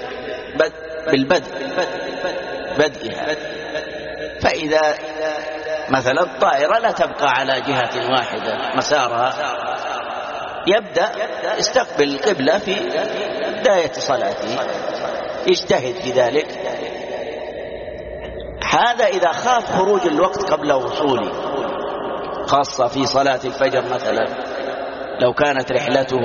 بدئها. فإذا مثلا الطائرة لا تبقى على جهة واحدة مسارها، يبدأ يستقبل القبلة في بداية صلاته، يجتهد في ذلك. هذا إذا خاف خروج الوقت قبل وصوله، خاصة في صلاة الفجر مثلا، لو كانت رحلته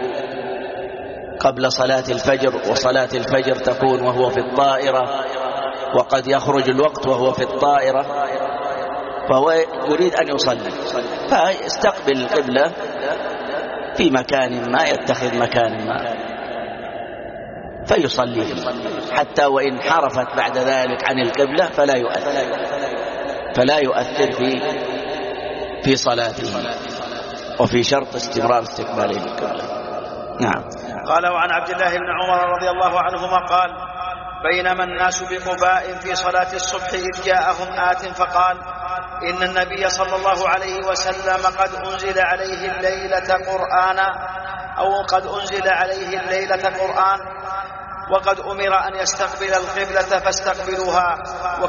قبل صلاة الفجر وصلاة الفجر تكون وهو في الطائرة، وقد يخرج الوقت وهو في الطائرة، فهو يريد أن يصلي، فيستقبل القبلة في مكان ما، يتخذ مكان ما فيصلي فيه، حتى وإن انحرفت بعد ذلك عن القبلة فلا يؤثر في صلاته، وفي شرط استمرار استقباله للقبلة. نعم. قال: وعن عبد الله بن عمر رضي الله عنهما قال: بينما الناس بقباء في صلاة الصبح إذ جاءهم آت فقال: إن النبي صلى الله عليه وسلم قد أنزل عليه الليلة قرآن وقد أمر أن يستقبل القبلة فاستقبلوها،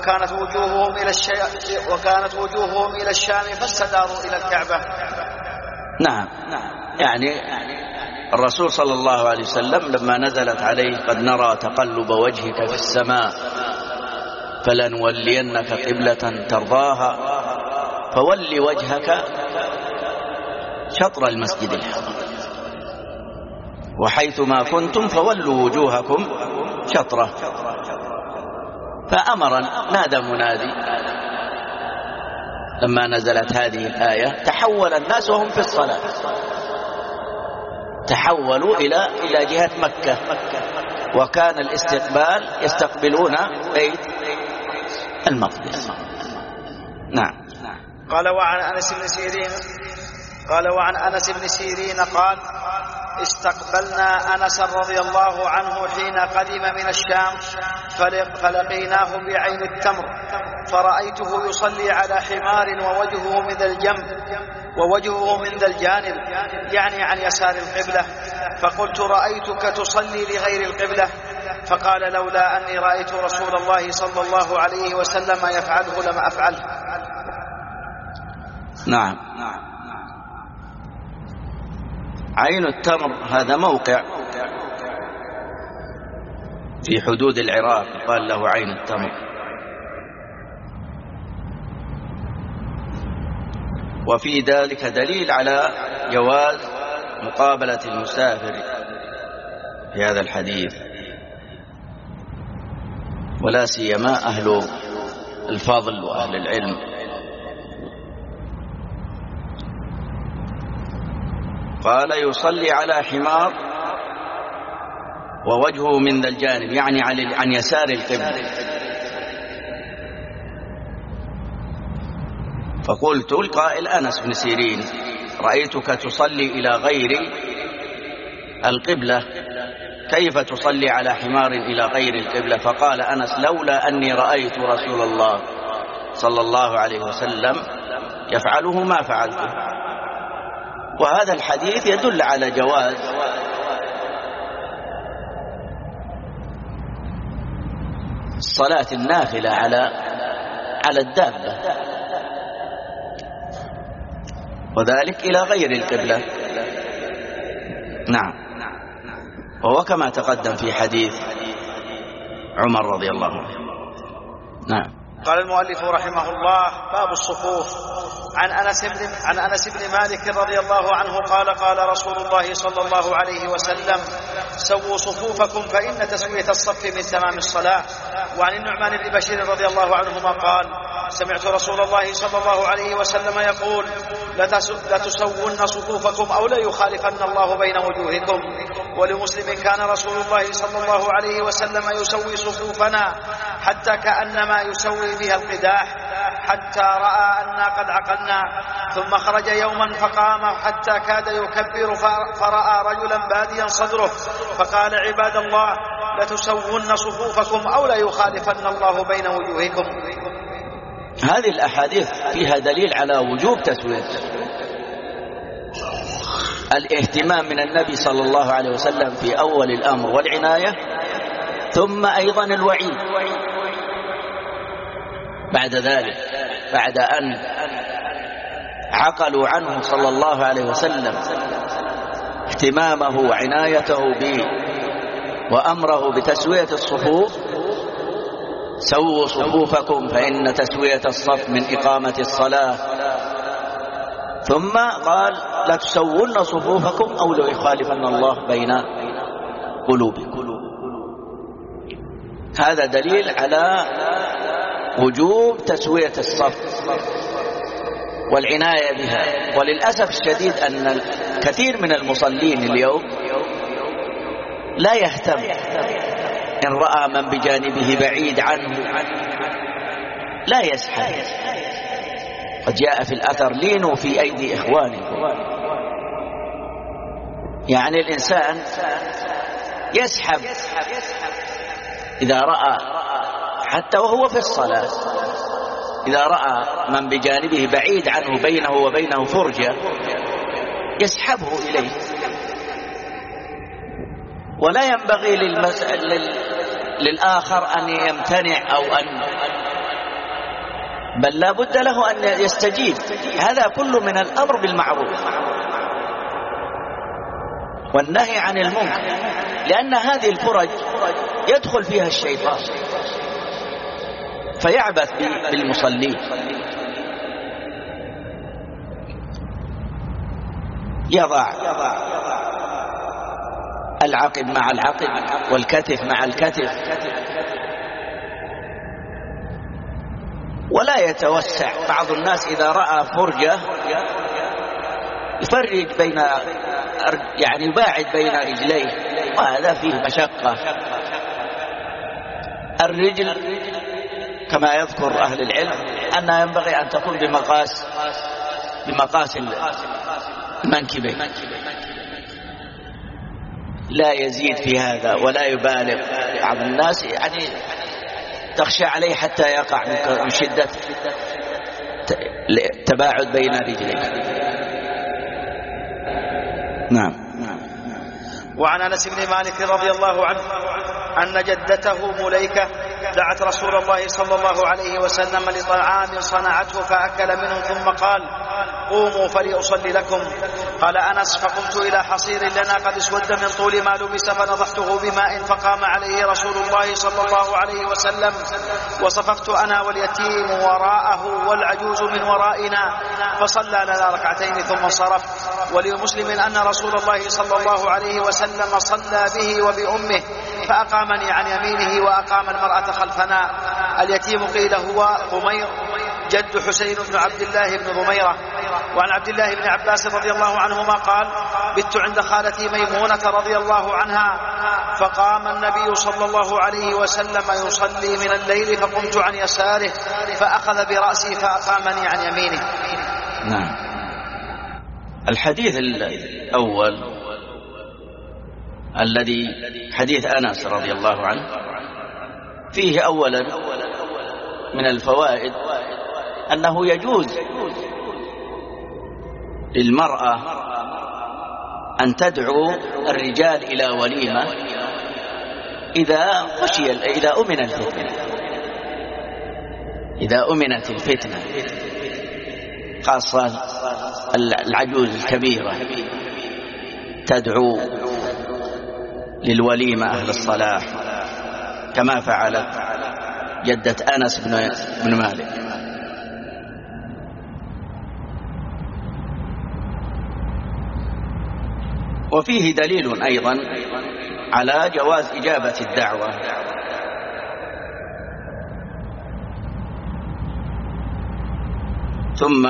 وكانت وجوههم إلى الشام فاستداروا إلى الكعبة. نعم. يعني الرسول صلى الله عليه وسلم لما نزلت عليه: قد نرى تقلب وجهك في السماء فلنولينك قبلة ترضاها فول وجهك شطر المسجد الحرام وحيث ما كنتم فولوا وجوهكم شطره. فأمر نادى منادي لما نزلت هذه الآية، تحول الناس وهم في الصلاة، تحولوا إلى جهة مكة، وكان الاستقبال يستقبلون بيت المقدس. نعم. قال: وعن أنس بن سيرين قال: استقبلنا أنس رضي الله عنه حين قدم من الشام فلقيناه بعين التمر، فرأيته يصلي على حمار ووجهه من ذا الجانب، يعني عن يسار القبلة. فقلت: رأيتك تصلي لغير القبلة؟ فقال: لولا أني رأيت رسول الله صلى الله عليه وسلم يفعله لم أفعله. نعم. عين التمر هذا موقع في حدود العراق، قال له عين التمر. وفي ذلك دليل على جواز مقابلة المسافر في هذا الحديث، ولا سيما أهل الفضل وأهل العلم. قال يصلي على حمار ووجهه من ذا الجانب، يعني عن يسار القبلة. فقلت القائل أنس بن سيرين: رأيتك تصلي إلى غير القبلة، كيف تصلي على حمار إلى غير القبلة؟ فقال أنس: لولا أني رأيت رسول الله صلى الله عليه وسلم يفعله ما فعلته. وهذا الحديث يدل على جواز صلاة النافلة على الدابة، وذلك إلى غير القبلة. نعم، وهو كما تقدم في حديث عمر رضي الله عنه. نعم. قال المؤلف رحمه الله: باب الصفوف. عن أنس بن مالك رضي الله عنه قال: قال رسول الله صلى الله عليه وسلم: سووا صفوفكم فإن تسوية الصف من تمام الصلاة. وعن النعمان بن بشير رضي الله عنهما قال: سمعت رسول الله صلى الله عليه وسلم يقول: لتسون صفوفكم أو ليخالفن الله بين وجوهكم. ولمسلم: كان رسول الله صلى الله عليه وسلم يسوي صفوفنا حتى كأنما يسوي بها القداح، حتى رأى أننا قد عقلنا، ثم خرج يوما فقام حتى كاد يكبر، فرأى رجلا باديا صدره فقال: عباد الله، لتسون صفوفكم أو ليخالفن الله بين وجوهكم. هذه الأحاديث فيها دليل على وجوب تسوية الاهتمام من النبي صلى الله عليه وسلم في أول الأمر والعناية، ثم أيضا الوعيد بعد ذلك، بعد أن عقلوا عنه صلى الله عليه وسلم اهتمامه وعنايته به وأمره بتسوية الصفوف: سووا صفوفكم فإن تسوية الصف من إقامة الصلاة. ثم قال: لا تسوون صفوفكم أو لو يخالفن الله بين قلوبكم. هذا دليل على وجوب تسوية الصف والعناية بها. وللأسف الشديد أن كثير من المصلين اليوم لا يهتم، إن رأى من بجانبه بعيد عنه لا يسحب. قد جاء في الأثر: لينوا في أيدي إخوانكم. يعني الإنسان يسحب إذا رأى، حتى وهو في الصلاة، إذا رأى من بجانبه بعيد عنه بينه وبينه فرجة يسحبه إليه. ولا ينبغي للآخر أن يمتنع أو بل لا بد له أن يستجيب. هذا كله من الأمر بالمعروف والنهي عن المنكر، لأن هذه الفرج يدخل فيها الشيطان فيعبث بالمصلين. يضع العقب مع العقب والكتف مع الكتف، ولا يتوسع. بعض الناس إذا رأى فرجة يفرج بين، يعني يباعد بين رجليه، وهذا فيه مشقة. الرجل كما يذكر أهل العلم أنها ينبغي أن تكون بمقاس المنكبين، لا يزيد في هذا ولا يبالغ. بعض الناس يعني تخشى عليه حتى يقع من شدة تباعد بين رجليه. نعم. وعن أنس بن مالك رضي الله عنه أن جدته مليكة دعت رسول الله صلى الله عليه وسلم لطعام صنعته فأكل منه، ثم قال: قوموا فليصلي لكم. قال أنس: فقمت إلى حصير لنا قد اسود من طول ما لبس فنضحته بماء، فقام عليه رسول الله صلى الله عليه وسلم، وصففت أنا واليتيم وراءه والعجوز من ورائنا، فصلى لنا ركعتين ثم انصرف. ولمسلم أن رسول الله صلى الله عليه وسلم صلى به وبأمه فأقامني عن يمينه وأقام المرأة خلفنا. اليتيم قيل هو ضمير جد حسين بن عبد الله بن ضميرة. وعن عبد الله بن عباس رضي الله عنهما قال: بت عند خالتي ميمونة رضي الله عنها فقام النبي صلى الله عليه وسلم يصلي من الليل فقمت عن يساره فأخذ برأسي فأقامني عن يمينه. نعم. الحديث الأول الذي حديث أنس رضي الله عنه فيه أولا من الفوائد أنه يجوز للمرأة أن تدعو الرجال إلى وليمة إذا أمنت الفتنة، خاصة العجوز الكبيرة تدعو للوليمة أهل الصلاح كما فعلت جدة أنس بن مالك. وفيه دليل أيضا على جواز إجابة الدعوة، ثم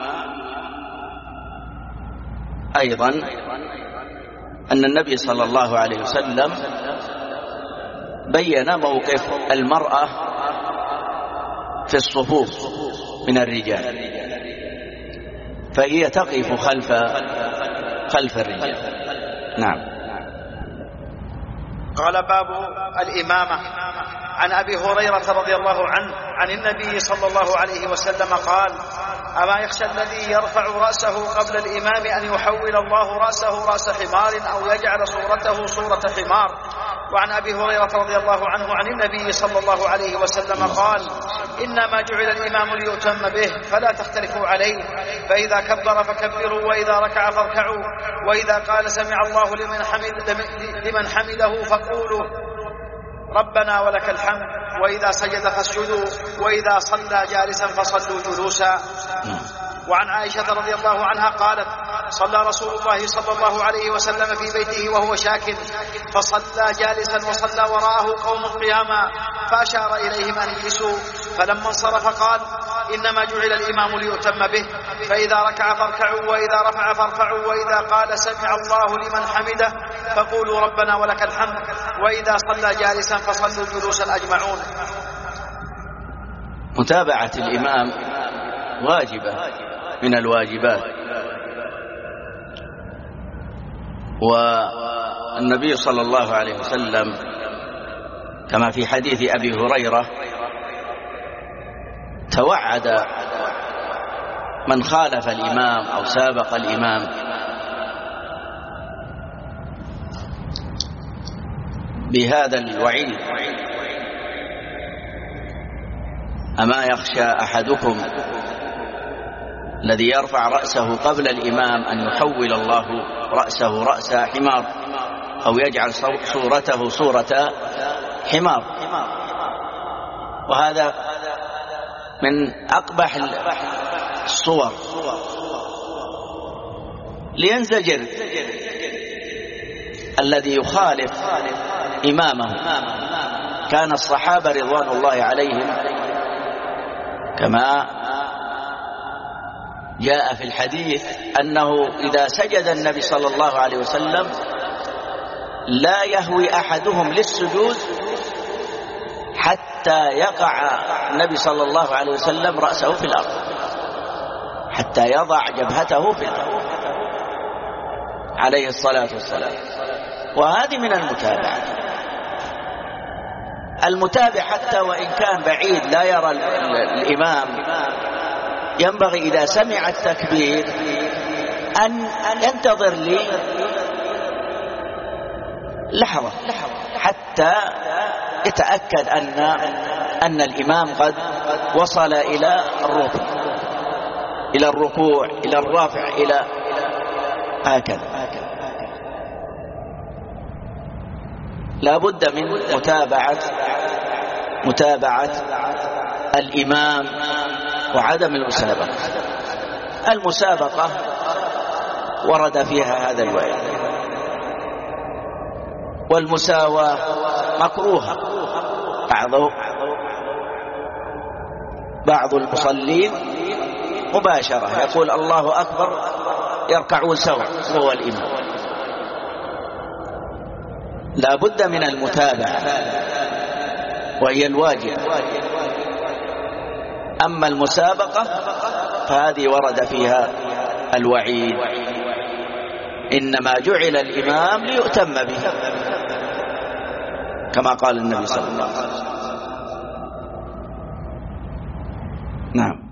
أيضا أن النبي صلى الله عليه وسلم بين موقف المرأة في الصفوف من الرجال، فهي تقف خلف الرجال. نعم. قال: باب الإمامة. عن أبي هريرة رضي الله عنه عن النبي صلى الله عليه وسلم قال: أما يخشى الذي يرفع رأسه قبل الإمام أن يحول الله رأسه رأس حمار أو يجعل صورته صورة حمار. وعن أبي هريرة رضي الله عنه عن النبي صلى الله عليه وسلم قال: إنما جعل الإمام ليؤتم به فلا تختلفوا عليه، فإذا كبر فكبروا، وإذا ركع فاركعوا، وإذا قال سمع الله لمن حمده فقولوا ربنا ولك الحمد، وإذا سجد فاسجدوا، وإذا صلى جالسا فصلوا جلوسا. وعن عائشة رضي الله عنها قالت: صلى رسول الله صلى الله عليه وسلم في بيته وهو شاك، فصلى جالسا وصلى وراءه قوم قياما، فأشار إليهم أن يجلسوا، فلما انصرف قال: إنما جعل الإمام ليؤتم به، فإذا ركع فاركعوا، وإذا رفع فارفعوا، وإذا قال سمع الله لمن حمده فقولوا ربنا ولك الحمد، وإذا صلى جالسا فصلوا جلوسا أجمعون. متابعة الإمام واجبة من الواجبات، والنبي صلى الله عليه وسلم كما في حديث أبي هريرة توعد من خالف الإمام أو سابق الإمام بهذا الوعيد: أما يخشى أحدكم الذي يرفع رأسه قبل الإمام أن يحول الله رأسه رأس حمار أو يجعل صورته صورة حمار. وهذا من أقبح الصور، لينزجر الذي يخالف إمامه. كان الصحابة رضوان الله عليهم كما جاء في الحديث أنه إذا سجد النبي صلى الله عليه وسلم لا يهوي أحدهم للسجود حتى يقع النبي صلى الله عليه وسلم رأسه في الأرض، حتى يضع جبهته في الأرض عليه الصلاة والسلام. وهذه من المتابع حتى وإن كان بعيد لا يرى الإمام، ينبغي إذا سمع التكبير أن ينتظر لي لحظة حتى يتأكد أن الإمام قد وصل إلى الركوع إلى الرفع إلى هكذا. لا بد من متابعة الإمام وعدم المسابقة. المسابقة ورد فيها هذا الوعيد، والمساواة مكروهة. بعض المصلين مباشرة يقول الله أكبر يركعون سوا هو الإمام. لا بد من المتابعة وهي الواجب. أما المسابقة فهذه ورد فيها الوعيد، إنما جعل الإمام ليؤتم به كما قال النبي صلى الله عليه وسلم. نعم.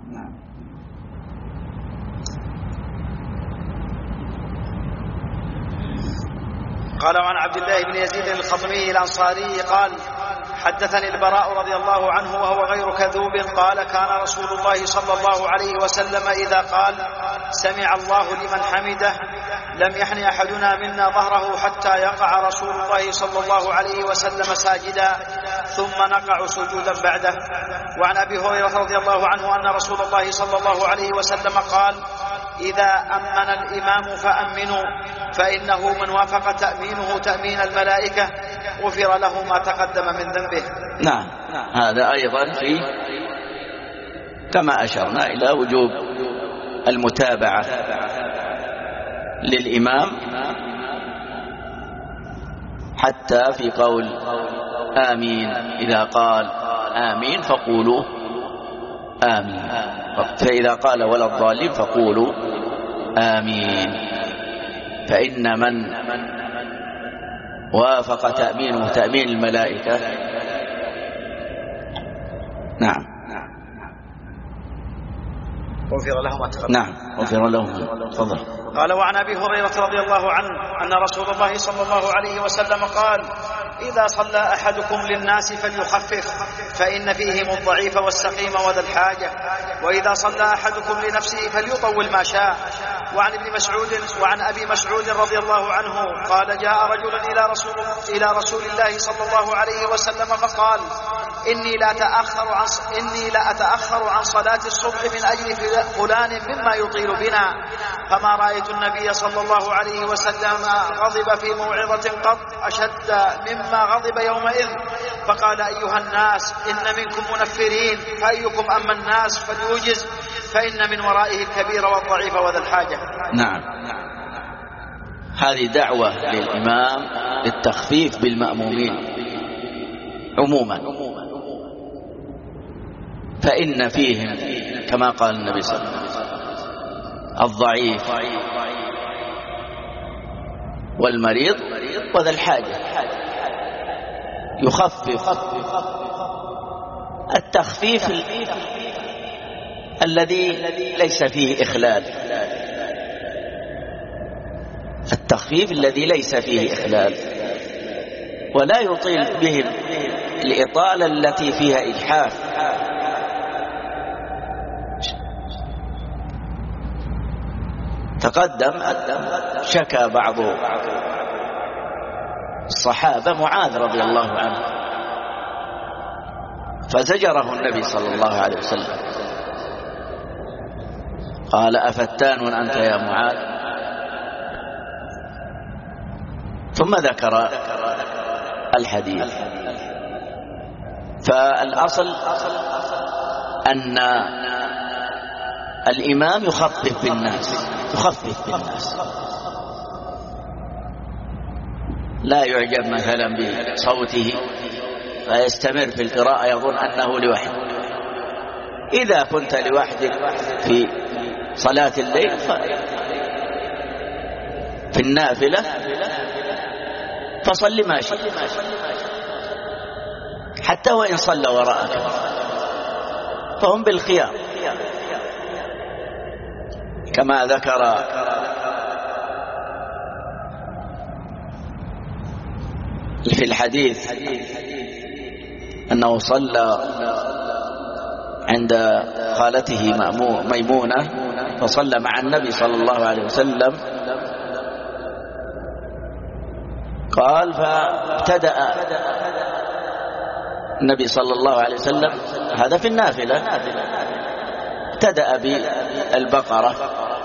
قال عن عبد الله بن يزيد الخطمي الأنصاري قال حدثني البراء رضي الله عنه وهو غير كذوب قال كان رسول الله صلى الله عليه وسلم إذا قال سمع الله لمن حمده لم يحن أحدنا منا ظهره حتى يقع رسول الله صلى الله عليه وسلم ساجدا ثم نقع سجودا بعده. وعن أبي هريرة رضي الله عنه أن رسول الله صلى الله عليه وسلم قال إذا أمن الإمام فأمنوا فإنه من وافق تأمينه تأمين الملائكة غفر له ما تقدم من ذنبه. نعم، هذا أيضا فيه كما أشرنا إلى وجوب المتابعة للإمام حتى في قول آمين، إذا قال آمين فقولوا آمين، فإذا قال ولا الضالين فقولوا آمين، فإن من وافق تأمينه تأمين الملائكة. نعم. غفر له ما تقدم. نعم، غفر له. تفضل. قال وعن أبي هريرة رضي الله عنه أن رسول الله صلى الله عليه وسلم قال إذا صلى أحدكم للناس فليخفف فإن فيهم الضعيف والسقيم وذا الحاجة، وإذا صلى أحدكم لنفسه فليطول ما شاء. وعن أبي مسعود رضي الله عنه قال جاء رجل إلى رسول الله صلى الله عليه وسلم فقال إني لا أتأخر عن صلاة الصبح من أجل فلان مما يطيل بنا، فما رأيت النبي صلى الله عليه وسلم غضب في موعظة قط أشد مما غضب يومئذ، فقال أيها الناس إن منكم منفرين فأيكم أما الناس فليوجز فإن من ورائه الكبير والضعيف وذا الحاجة. نعم، هذه دعوة للإمام للتخفيف بالمأمومين عموما، فإن فيهم كما قال النبي صلى الله عليه وسلم الضعيف والمريض وذا الحاجة، يخفف. التخفيف الذي ليس فيه إخلال، التخفيف الذي ليس فيه إخلال، ولا يطيل بهم الإطالة التي فيها إجحاف. تقدم شكى بعض الصحابة معاذ رضي الله عنه فزجره النبي صلى الله عليه وسلم، قال أفتان أنت يا معاذ، ثم ذكر الحديث. فالأصل أن الإمام يخفف بالناس، لا يعجب مثلا بصوته فيستمر في القراءة يظن أنه لوحده. إذا كنت لوحدك في صلاة الليل في النافلة فصل ما شئت، حتى وإن صلى وراءك فهم بالخيار، كما ذكر في الحديث أنه صلى عند خالته ميمونة فصلى مع النبي صلى الله عليه وسلم، قال فابتدأ النبي صلى الله عليه وسلم، هذا في النافلة، ابتدأ بالبقرة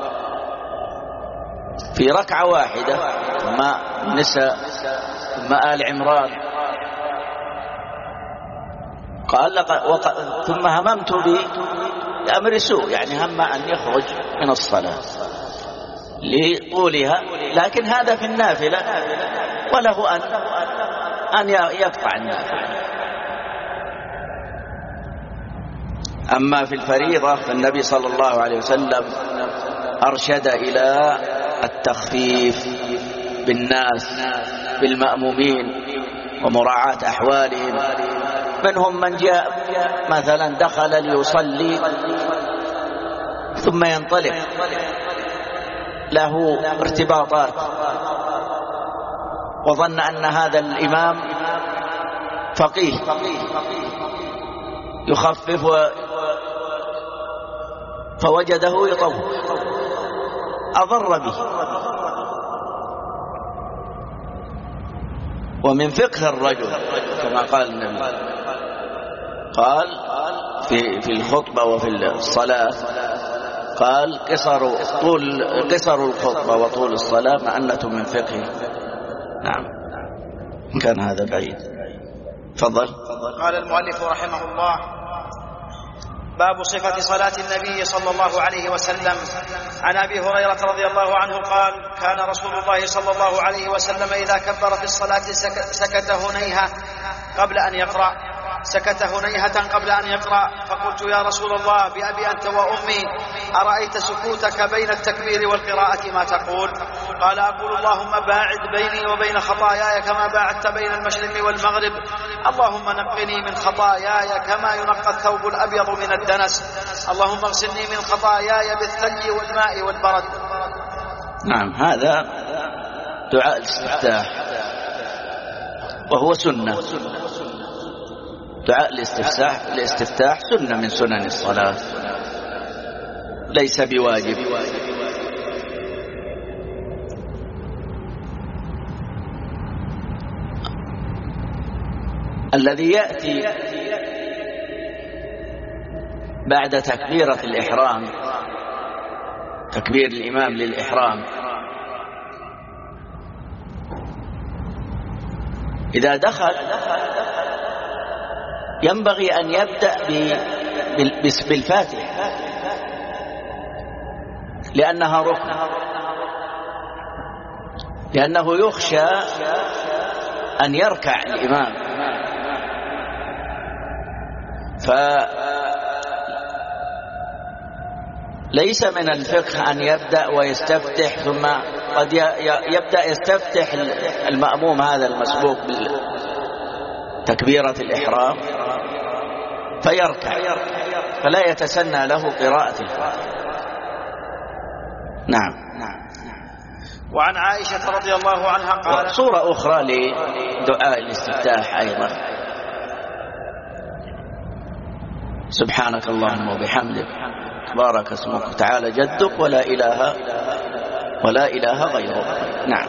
في ركعة واحدة، ثم النساء ثم آل عمران. قال ثم هممت بأمر سوء، يعني هم أن يخرج من الصلاة لطولها، لكن هذا في النافلة وله أن يقطع النافلة. أما في الفريضة فالنبي صلى الله عليه وسلم أرشد إلى التخفيف بالناس بالمأمومين ومراعاة أحوالهم. منهم من جاء مثلا دخل ليصلي ثم ينطلق، له ارتباطات، وظن أن هذا الإمام فقيه يخفف فوجده يطول، أضر به. ومن فقه الرجل كما قال النبي، قال في الخطبة وفي الصلاة، قال قصر الخطبة وطول الصلاة معنة من فقه. نعم، كان هذا بعيد. تفضل. قال المؤلف رحمه الله: باب صفة صلاة النبي صلى الله عليه وسلم. عن أبي هريرة رضي الله عنه قال: كان رسول الله صلى الله عليه وسلم إذا كبر في الصلاة سكت هنيهة قبل أن يقرأ. فقلت: يا رسول الله، بأبي أنت وأمي، أرأيت سكوتك بين التكبير والقراءة ما تقول؟ قال: أقول: اللهم باعد بيني وبين خطاياي كما باعدت بين المشرق والمغرب، اللهم نقني من خطاياي كما ينقى الثوب الأبيض من الدنس، اللهم اغسلني من خطاياي بالثلج والماء والبرد. نعم، هذا دعاء الاستفتاح وهو سنة. دعاء الاستفتاح سنة من سنن الصلاة، ليس بواجب. الذي يأتي بعد تكبيرة الإحرام، تكبير الإمام للإحرام، إذا دخل ينبغي أن يبدأ بالفاتحة لأنها ركن، لأنه يخشى أن يركع الإمام، فليس من الفقه أن يبدأ ويستفتح، ثم قد يبدأ يستفتح المأموم هذا المسبوق بتكبيرة الإحرام فيركع، فلا يتسنى له قراءة الفاتحة. نعم. وعن عائشة رضي الله عنها قالت: صورة أخرى لدعاء الاستفتاح أيضا: سبحانك اللهم وبحمدك، تبارك اسمك، وتعالى جدك، ولا إله غيرك. نعم.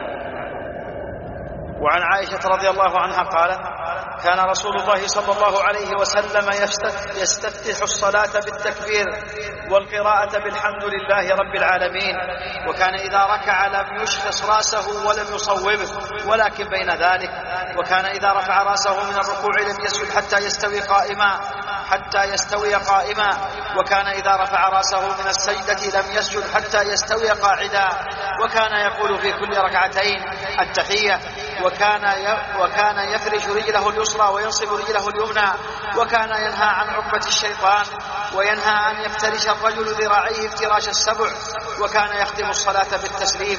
وعن عائشة رضي الله عنها قالت: كان رسول الله صلى الله عليه وسلم يستفتح الصلاة بالتكبير والقراءة بالحمد لله رب العالمين، وكان إذا ركع لم يشخص رأسه ولم يصوبه ولكن بين ذلك، وكان إذا رفع رأسه من الركوع لم يسجد حتى يستوي قائما، وكان إذا رفع رأسه من السجدة لم يسجد حتى يستوي قاعدا، وكان يقول في كل ركعتين التحية، وكان يفرش رجله اليسرى وينصب رجله اليمنى، وكان ينهى عن عقبة الشيطان، وينهى أن يفترش الرجل ذراعيه افتراش السبع، وكان يختم الصلاة بالتسليم.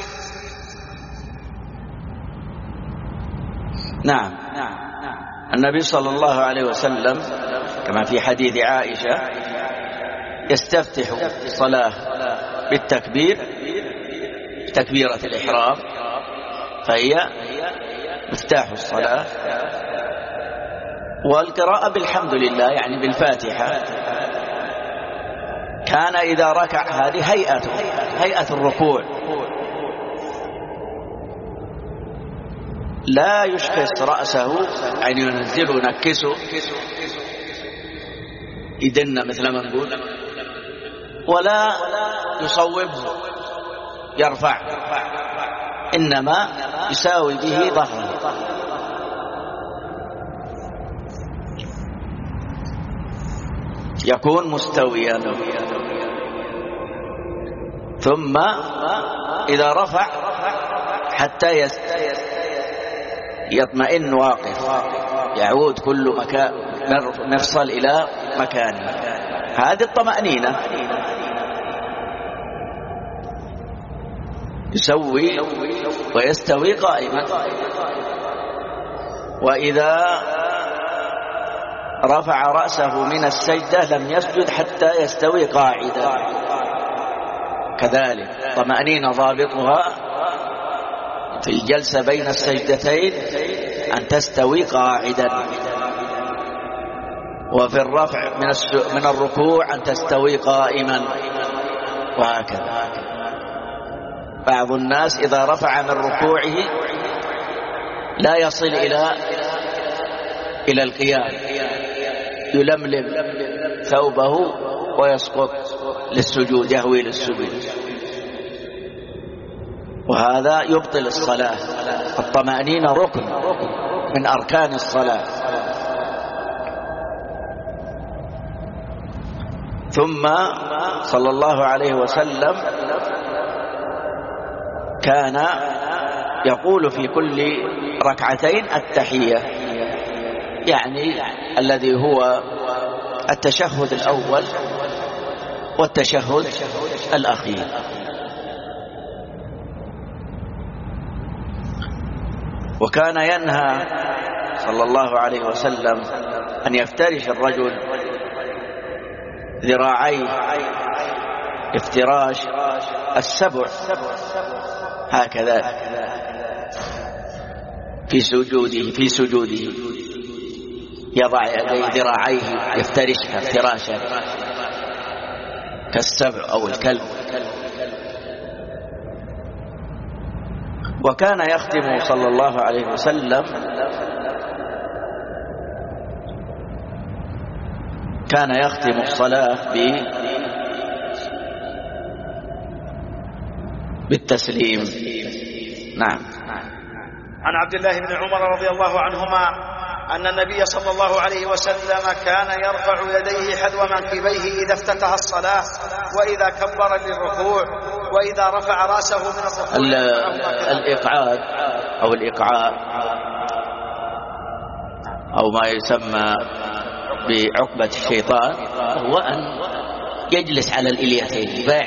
نعم. النبي صلى الله عليه وسلم كما في حديث عائشة يستفتح الصلاة بالتكبير، تكبيرة الإحرام، فهي مفتاح الصلاة، والقراءة بالحمد لله يعني بالفاتحة. كان إذا ركع، هذه هيئة الركوع، لا يشخص رأسه، يعني ينزله ينكسه يدنا مثل ما نقول، ولا يصوبه يرفع، إنما يساوي به ظهره. يكون مستويا. ثم إذا رفع حتى يطمئن واقف، يعود كل مفصل إلى مكانه. هذه الطمأنينة. يسوي ويستوي قائما. وإذا رفع رأسه من السجدة لم يسجد حتى يستوي قاعدا. كذلك طمأنينة ضابطها في الجلسة بين السجدتين أن تستوي قاعدا، وفي الرفع من الركوع أن تستوي قائما، وهكذا. بعض الناس إذا رفع من ركوعه لا يصل إلى القيام، يلملم ثوبه ويسقط للسجود، يهوي للسجود، وهذا يبطل الصلاة. الطمأنينة ركن من أركان الصلاة. ثم صلى الله عليه وسلم كان يقول في كل ركعتين التحية، يعني الذي هو التشهد الأول والتشهد الأخير. وكان ينهى صلى الله عليه وسلم أن يفترش الرجل ذراعيه افتراش السبع، هكذا في سجوده يضع يديه ذراعيه يفترشها افتراشا كالسبع أو الكلب. وكان يختم صلى الله عليه وسلم الصلاة بالتسليم. نعم. عن عبد الله بن عمر رضي الله عنهما أن النبي صلى الله عليه وسلم كان يرفع يديه حذو منكبيه إذا افتتح الصلاة وإذا كبر للركوع وإذا رفع رأسه من الركوع. الإقعاد أو الإقعاء أو ما يسمى بعقبة الشيطان هو أن يجلس على الإليتين،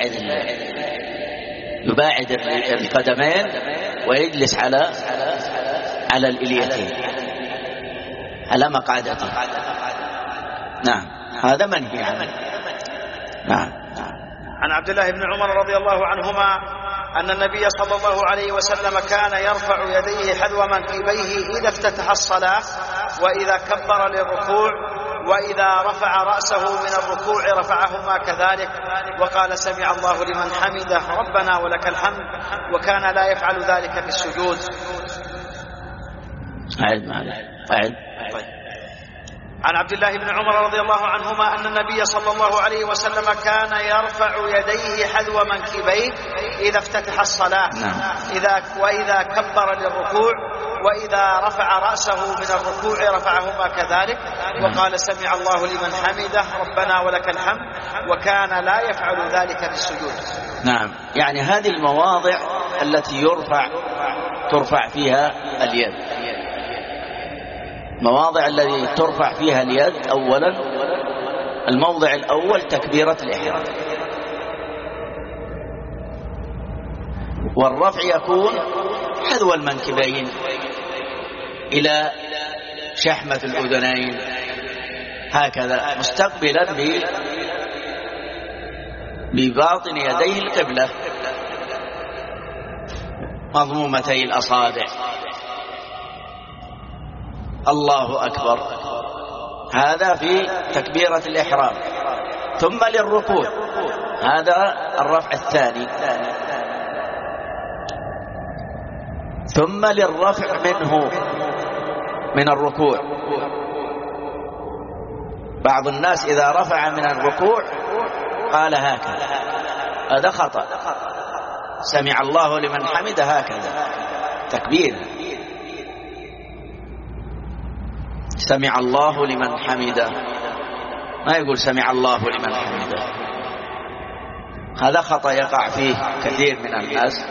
يباعد القدمين ويجلس على الإليتين على مقعدته. نعم، هذا منهي عنه. نعم. عن عبد الله بن عمر رضي الله عنهما أن النبي صلى الله عليه وسلم كان يرفع يديه حذو منكبيه إذا افتتح الصلاة وإذا كبر للركوع وإذا رفع رأسه من الركوع رفعهما كذلك، وقال سمع الله لمن حمده ربنا ولك الحمد، وكان لا يفعل ذلك في السجود. عن عبد الله بن عمر رضي الله عنهما أن النبي صلى الله عليه وسلم كان يرفع يديه حذو منكبيه إذا افتتح الصلاة وإذا كبر للركوع وإذا رفع رأسه من الركوع رفعهما كذلك، وقال سمع الله لمن حمده ربنا ولك الحمد، وكان لا يفعل ذلك في السجود. نعم، يعني هذه المواضع التي ترفع فيها اليد، مواضع التي ترفع فيها اليد. أولا الموضع الأول تكبيرة الإحرام، والرفع يكون حذو المنكبين إلى شحمة الأذنين هكذا، مستقبلا بباطن يديه القبلة، مضمومتي الأصابع. الله أكبر، هذا في تكبيرة الإحرام. ثم للركوع، هذا الرفع الثاني. ثم للرفع من الركوع، بعض الناس إذا رفع من الركوع قال هكذا، هذا خطأ. سمع الله لمن حمده هكذا تكبير، سمع الله لمن حمده، ما يقول سمع الله لمن حمده. هذا خطأ يقع فيه كثير من الناس،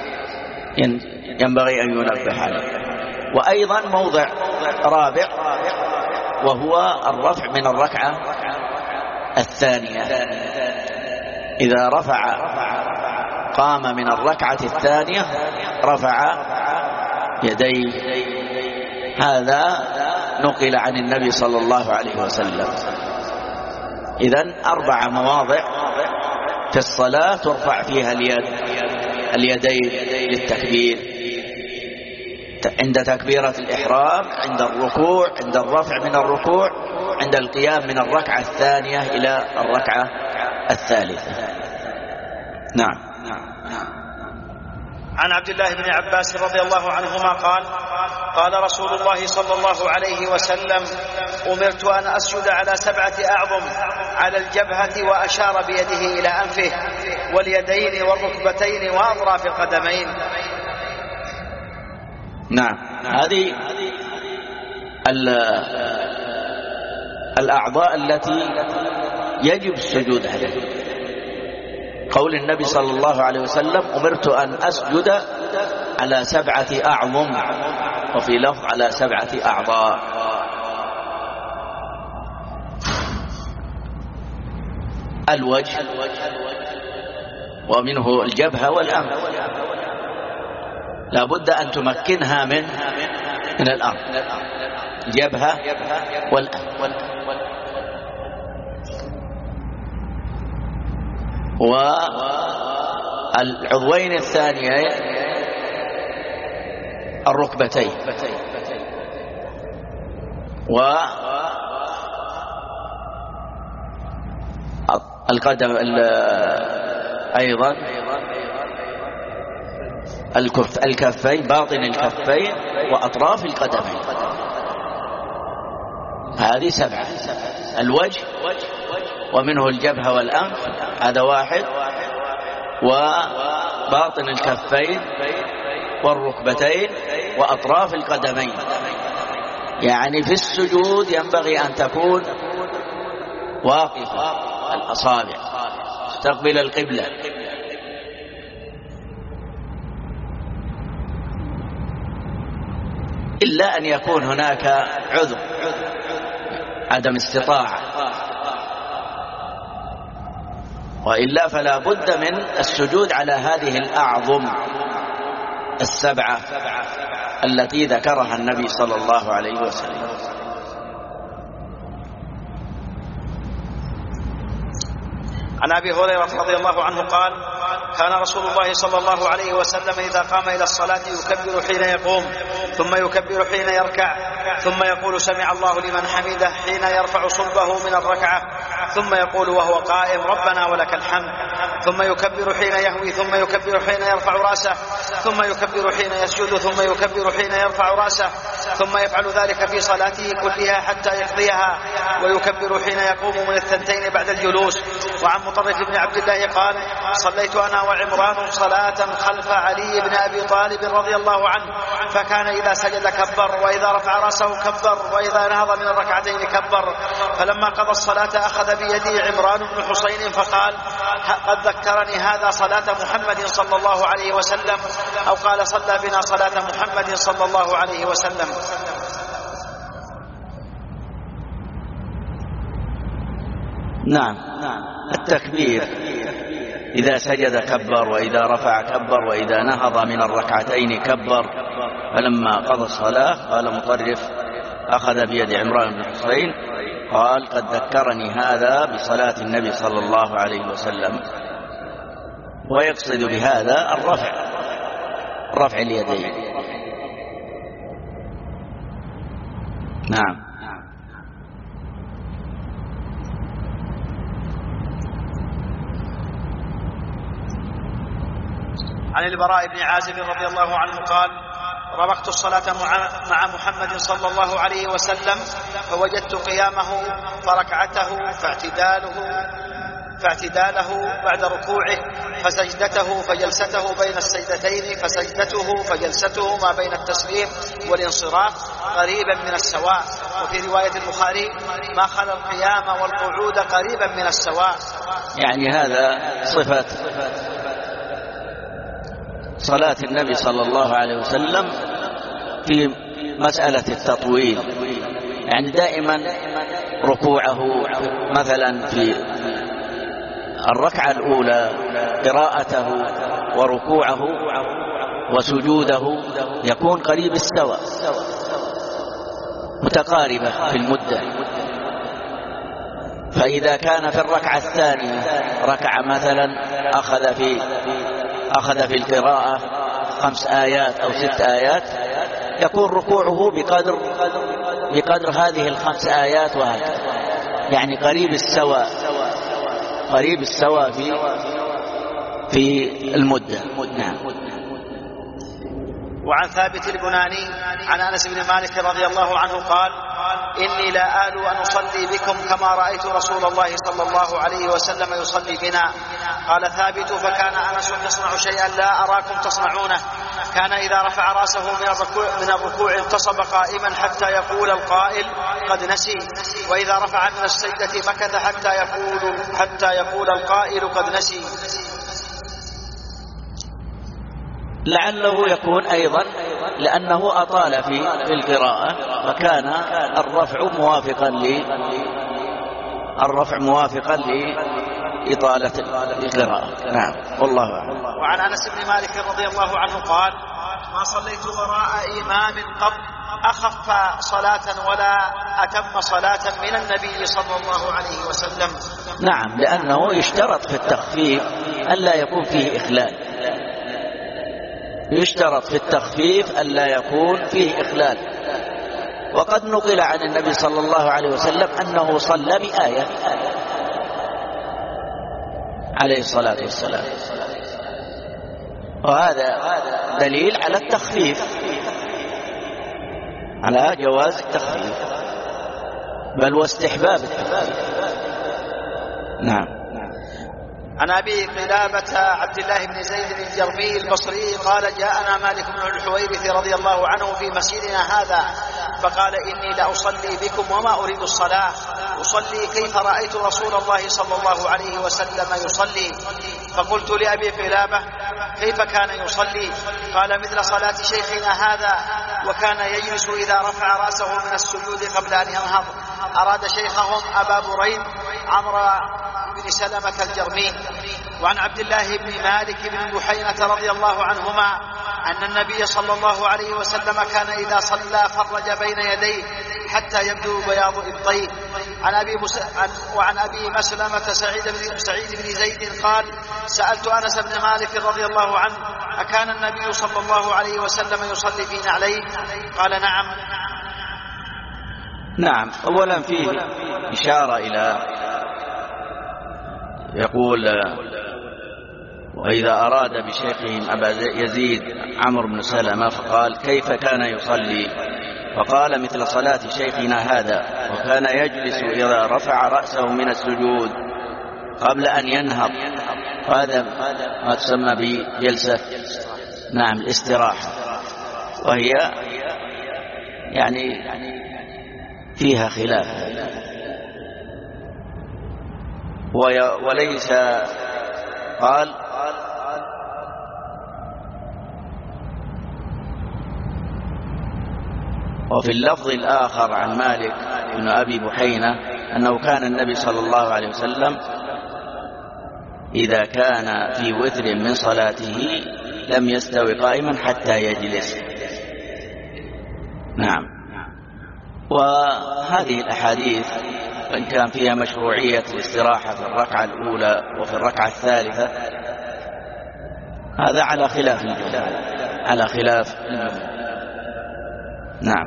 ينبغي أن ينبه عليه. وأيضا موضع رابع وهو الرفع من الركعة الثانية. إذا رفع قام من الركعة الثانية رفع يديه. هذا نقل عن النبي صلى الله عليه وسلم. إذن 4 مواضع في الصلاة ترفع فيها اليدين للتكبير: عند تكبيرة الإحرام، عند الركوع، عند الرفع من الركوع، عند القيام من الركعة الثانية إلى الركعة الثالثة. نعم. عن عبد الله بن عباس رضي الله عنهما قال: قال رسول الله صلى الله عليه وسلم: أمرت أن أسجد على 7 أعظم، على الجبهة، وأشار بيده إلى أنفه واليدين والركبتين وأطراف القدمين. نعم. هذه الأعضاء التي يجب السجود عليها. قول النبي صلى الله عليه وسلم: أمرت أن أسجد على 7 أعظم، وفي لفظ على 7 أعضاء. الوجه ومنه الجبهة والأنف، لا بد أن تمكنها من الأرض، جبهة والأنف. والعضوين الثانيين الركبتين، والقدم أيضا الكفين، باطن الكفين وأطراف القدمين. هذه 7. الوجه ومنه الجبهة والأنف، هذا 1، وباطن الكفين والركبتين وأطراف القدمين. يعني في السجود ينبغي أن تكون واقفة الأصابع تستقبل القبلة. إلا أن يكون هناك عذر، عدم استطاعة، وإلا فلا بد من السجود على هذه الأعظم 7 التي ذكرها النبي صلى الله عليه وسلم. عن أبي هريرة رضي الله عنه قال: كان رسول الله صلى الله عليه وسلم إذا قام إلى الصلاة يكبر حين يقوم، ثم يكبر حين يركع، ثم يقول: سمع الله لمن حمده، حين يرفع صلبه من الركعة، ثم يقول وهو قائم: ربنا ولك الحمد، ثم يكبر حين يهوي، ثم يكبر حين يرفع رأسه، ثم يكبر حين يسجد، ثم يكبر حين يرفع رأسه، ثم يفعل ذلك في صلاته كلها حتى يقضيها، ويكبر حين يقوم من 2 بعد الجلوس. وعن مطرف بن عبد الله قال: صليت أنا وعمران صلاة خلف علي بن أبي طالب رضي الله عنه، فكان إذا سجد كبر، وإذا رفع رأسه كبر، وإذا نهض من الركعتين كبر. فلما قضى الصلاة أخذ بيدي عمران بن حسين فقال: قد ذكرني هذا صلاة محمد صلى الله عليه وسلم، أو قال: صلى بنا صلاة محمد صلى الله عليه وسلم. نعم. التكبير إذا سجد كبر، وإذا رفع كبر، وإذا نهض من الركعتين كبر. فلما قضى الصلاة قال مطرف أخذ بيد عمران بن حسين قال: قد ذكرني هذا بصلاة النبي صلى الله عليه وسلم. ويقصد بهذا رفع اليدين. نعم. عن البراء بن عازب رضي الله عنه قال: رمقت الصلاة مع محمد صلى الله عليه وسلم، فوجدت قيامه فركعته فاعتداله بعد ركوعه فسجدته فجلسته بين السجدتين فسجدته فجلسته ما بين التسليم والانصراف قريبا من السواء. وفي رواية البخاري ما خلا القيام والقعود قريبا من السواء. يعني هذا صفة صلاة النبي صلى الله عليه وسلم في مسألة التطويل، يعني دائما ركوعه مثلا في الركعة الأولى قراءته وركوعه وسجوده يكون قريب السواء متقاربة في المدة. فإذا كان في الركعة الثانية ركع مثلا أخذ في القراءة 5 آيات أو 6 آيات يكون ركوعه بقدر هذه ال5 آيات وهكذا، يعني قريب السواء في المدة. وعن ثابت البناني عن أنس بن مالك رضي الله عنه قال: إني لا آل أن أصلي بكم كما رأيت رسول الله صلى الله عليه وسلم يصلي بنا. قال ثابت: فكان أنس يصنع شيئا لا أراكم تصنعونه، كان إذا رفع رأسه من الركوع انتصب قائما حتى يقول القائل قد نسي، وإذا رفع من السجدة مكث حتى يقول القائل قد نسي. لعله يكون أيضا لأنه أطال في القراءة، وكان الرفع موافقا لإطالة القراءة. نعم، والله أعلم. وعن أنس بن مالك رضي الله عنه قال: ما صليت وراء إمام قط أخف صلاة ولا أتم صلاة من النبي صلى الله عليه وسلم. نعم، لأنه يشترط في التخفيف ألا يكون فيه إخلال، يشترط في التخفيف ألا يكون فيه إخلال. وقد نقل عن النبي صلى الله عليه وسلم أنه صلى بآية عليه الصلاة والسلام، وهذا دليل على التخفيف، على جواز التخفيف بل واستحباب التخفيف. نعم. عن أبي قلابة عبد الله بن زيد الجرمي البصري قال: جاءنا مالك بن الحويرث رضي الله عنه في مسجدنا هذا فقال: إني لأصلي بكم وما أريد الصلاة، أصلي كيف رأيت رسول الله صلى الله عليه وسلم يصلي. فقلت لأبي قلابة: كيف كان يصلي؟ قال: مثل صلاة شيخنا هذا، وكان يجلس إذا رفع رأسه من السجود قبل أن ينهض. أراد شيخهم أبا بريد عمرو بن سلمة الجرمي. وعن عبد الله بن مالك بن بحينة رضي الله عنهما أن النبي صلى الله عليه وسلم كان إذا صلى فرج بين يديه حتى يبدو بياض إبطيه. وعن أبي مسلمة سعيد بن زيد قال: سألت أنس بن مالك رضي الله عنه: أكان النبي صلى الله عليه وسلم يصلي في نعليه؟ قال: نعم. نعم. أولا فيه إشارة إلى يقول: وإذا أراد بشيخهم أبا يزيد عمرو بن سلمة فقال: كيف كان يصلي؟ فقال: مثل صلاة شيخنا هذا، وكان يجلس إذا رفع رأسه من السجود قبل أن ينهض. وهذا ما تسمى بجلسة الاستراحة، وهي يعني فيها خلاف، وليس قال وفي اللفظ الآخر عن مالك بن أبي بحينة أنه كان النبي صلى الله عليه وسلم إذا كان في وتر من صلاته لم يستوي قائما حتى يجلس. نعم. وهذه الأحاديث وإن كان فيها مشروعية الاستراحة في الركعة الأولى وفي الركعة الثالثة، هذا على خلاف نعم.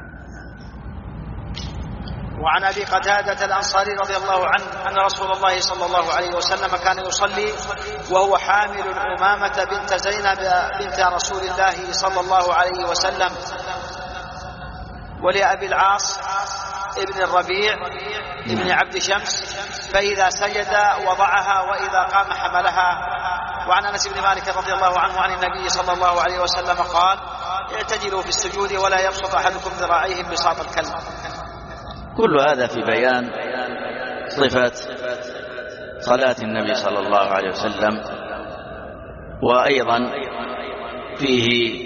وعن أبي قتادة الأنصاري رضي الله عنه أن رسول الله صلى الله عليه وسلم كان يصلي وهو حامل أمامة بنت زينب بنت رسول الله صلى الله عليه وسلم، ولأبي العاص ابن الربيع ابن عبد شمس، فإذا سجد وضعها وإذا قام حملها. وعن أنس بن مالك رضي الله عنه عن النبي صلى الله عليه وسلم قال: اعتدلوا في السجود ولا يبسط أحدكم ذراعيه بساط الكلب. كل هذا في بيان صفة صلاة النبي صلى الله عليه وسلم، وأيضا فيه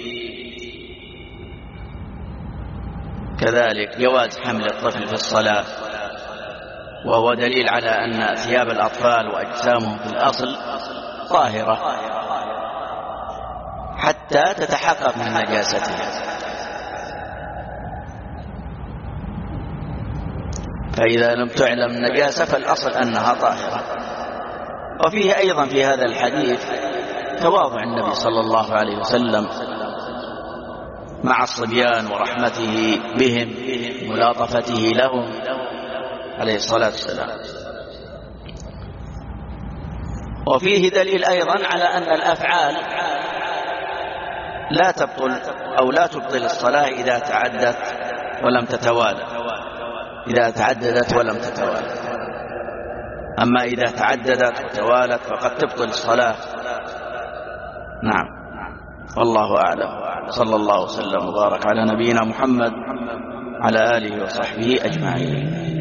كذلك جواز حمل الطفل في الصلاة، وهو دليل على أن ثياب الأطفال وأجسامهم في الأصل طاهرة حتى تتحقق من نجاستها، فإذا لم تعلم النجاسة فالأصل أنها طاهرة. وفيه أيضا في هذا الحديث تواضع النبي صلى الله عليه وسلم مع الصبيان ورحمته بهم ملاطفته لهم عليه الصلاة والسلام. وفيه دليل أيضا على أن الأفعال لا تبطل أو لا تبطل الصلاة إذا تعدت ولم تتوالى، إذا تعددت ولم تتوالى. أما إذا تعددت وتوالت فقد تبطل الصلاة. نعم، والله أعلم. صلى الله وسلم وبارك على نبينا محمد على آله وصحبه أجمعين.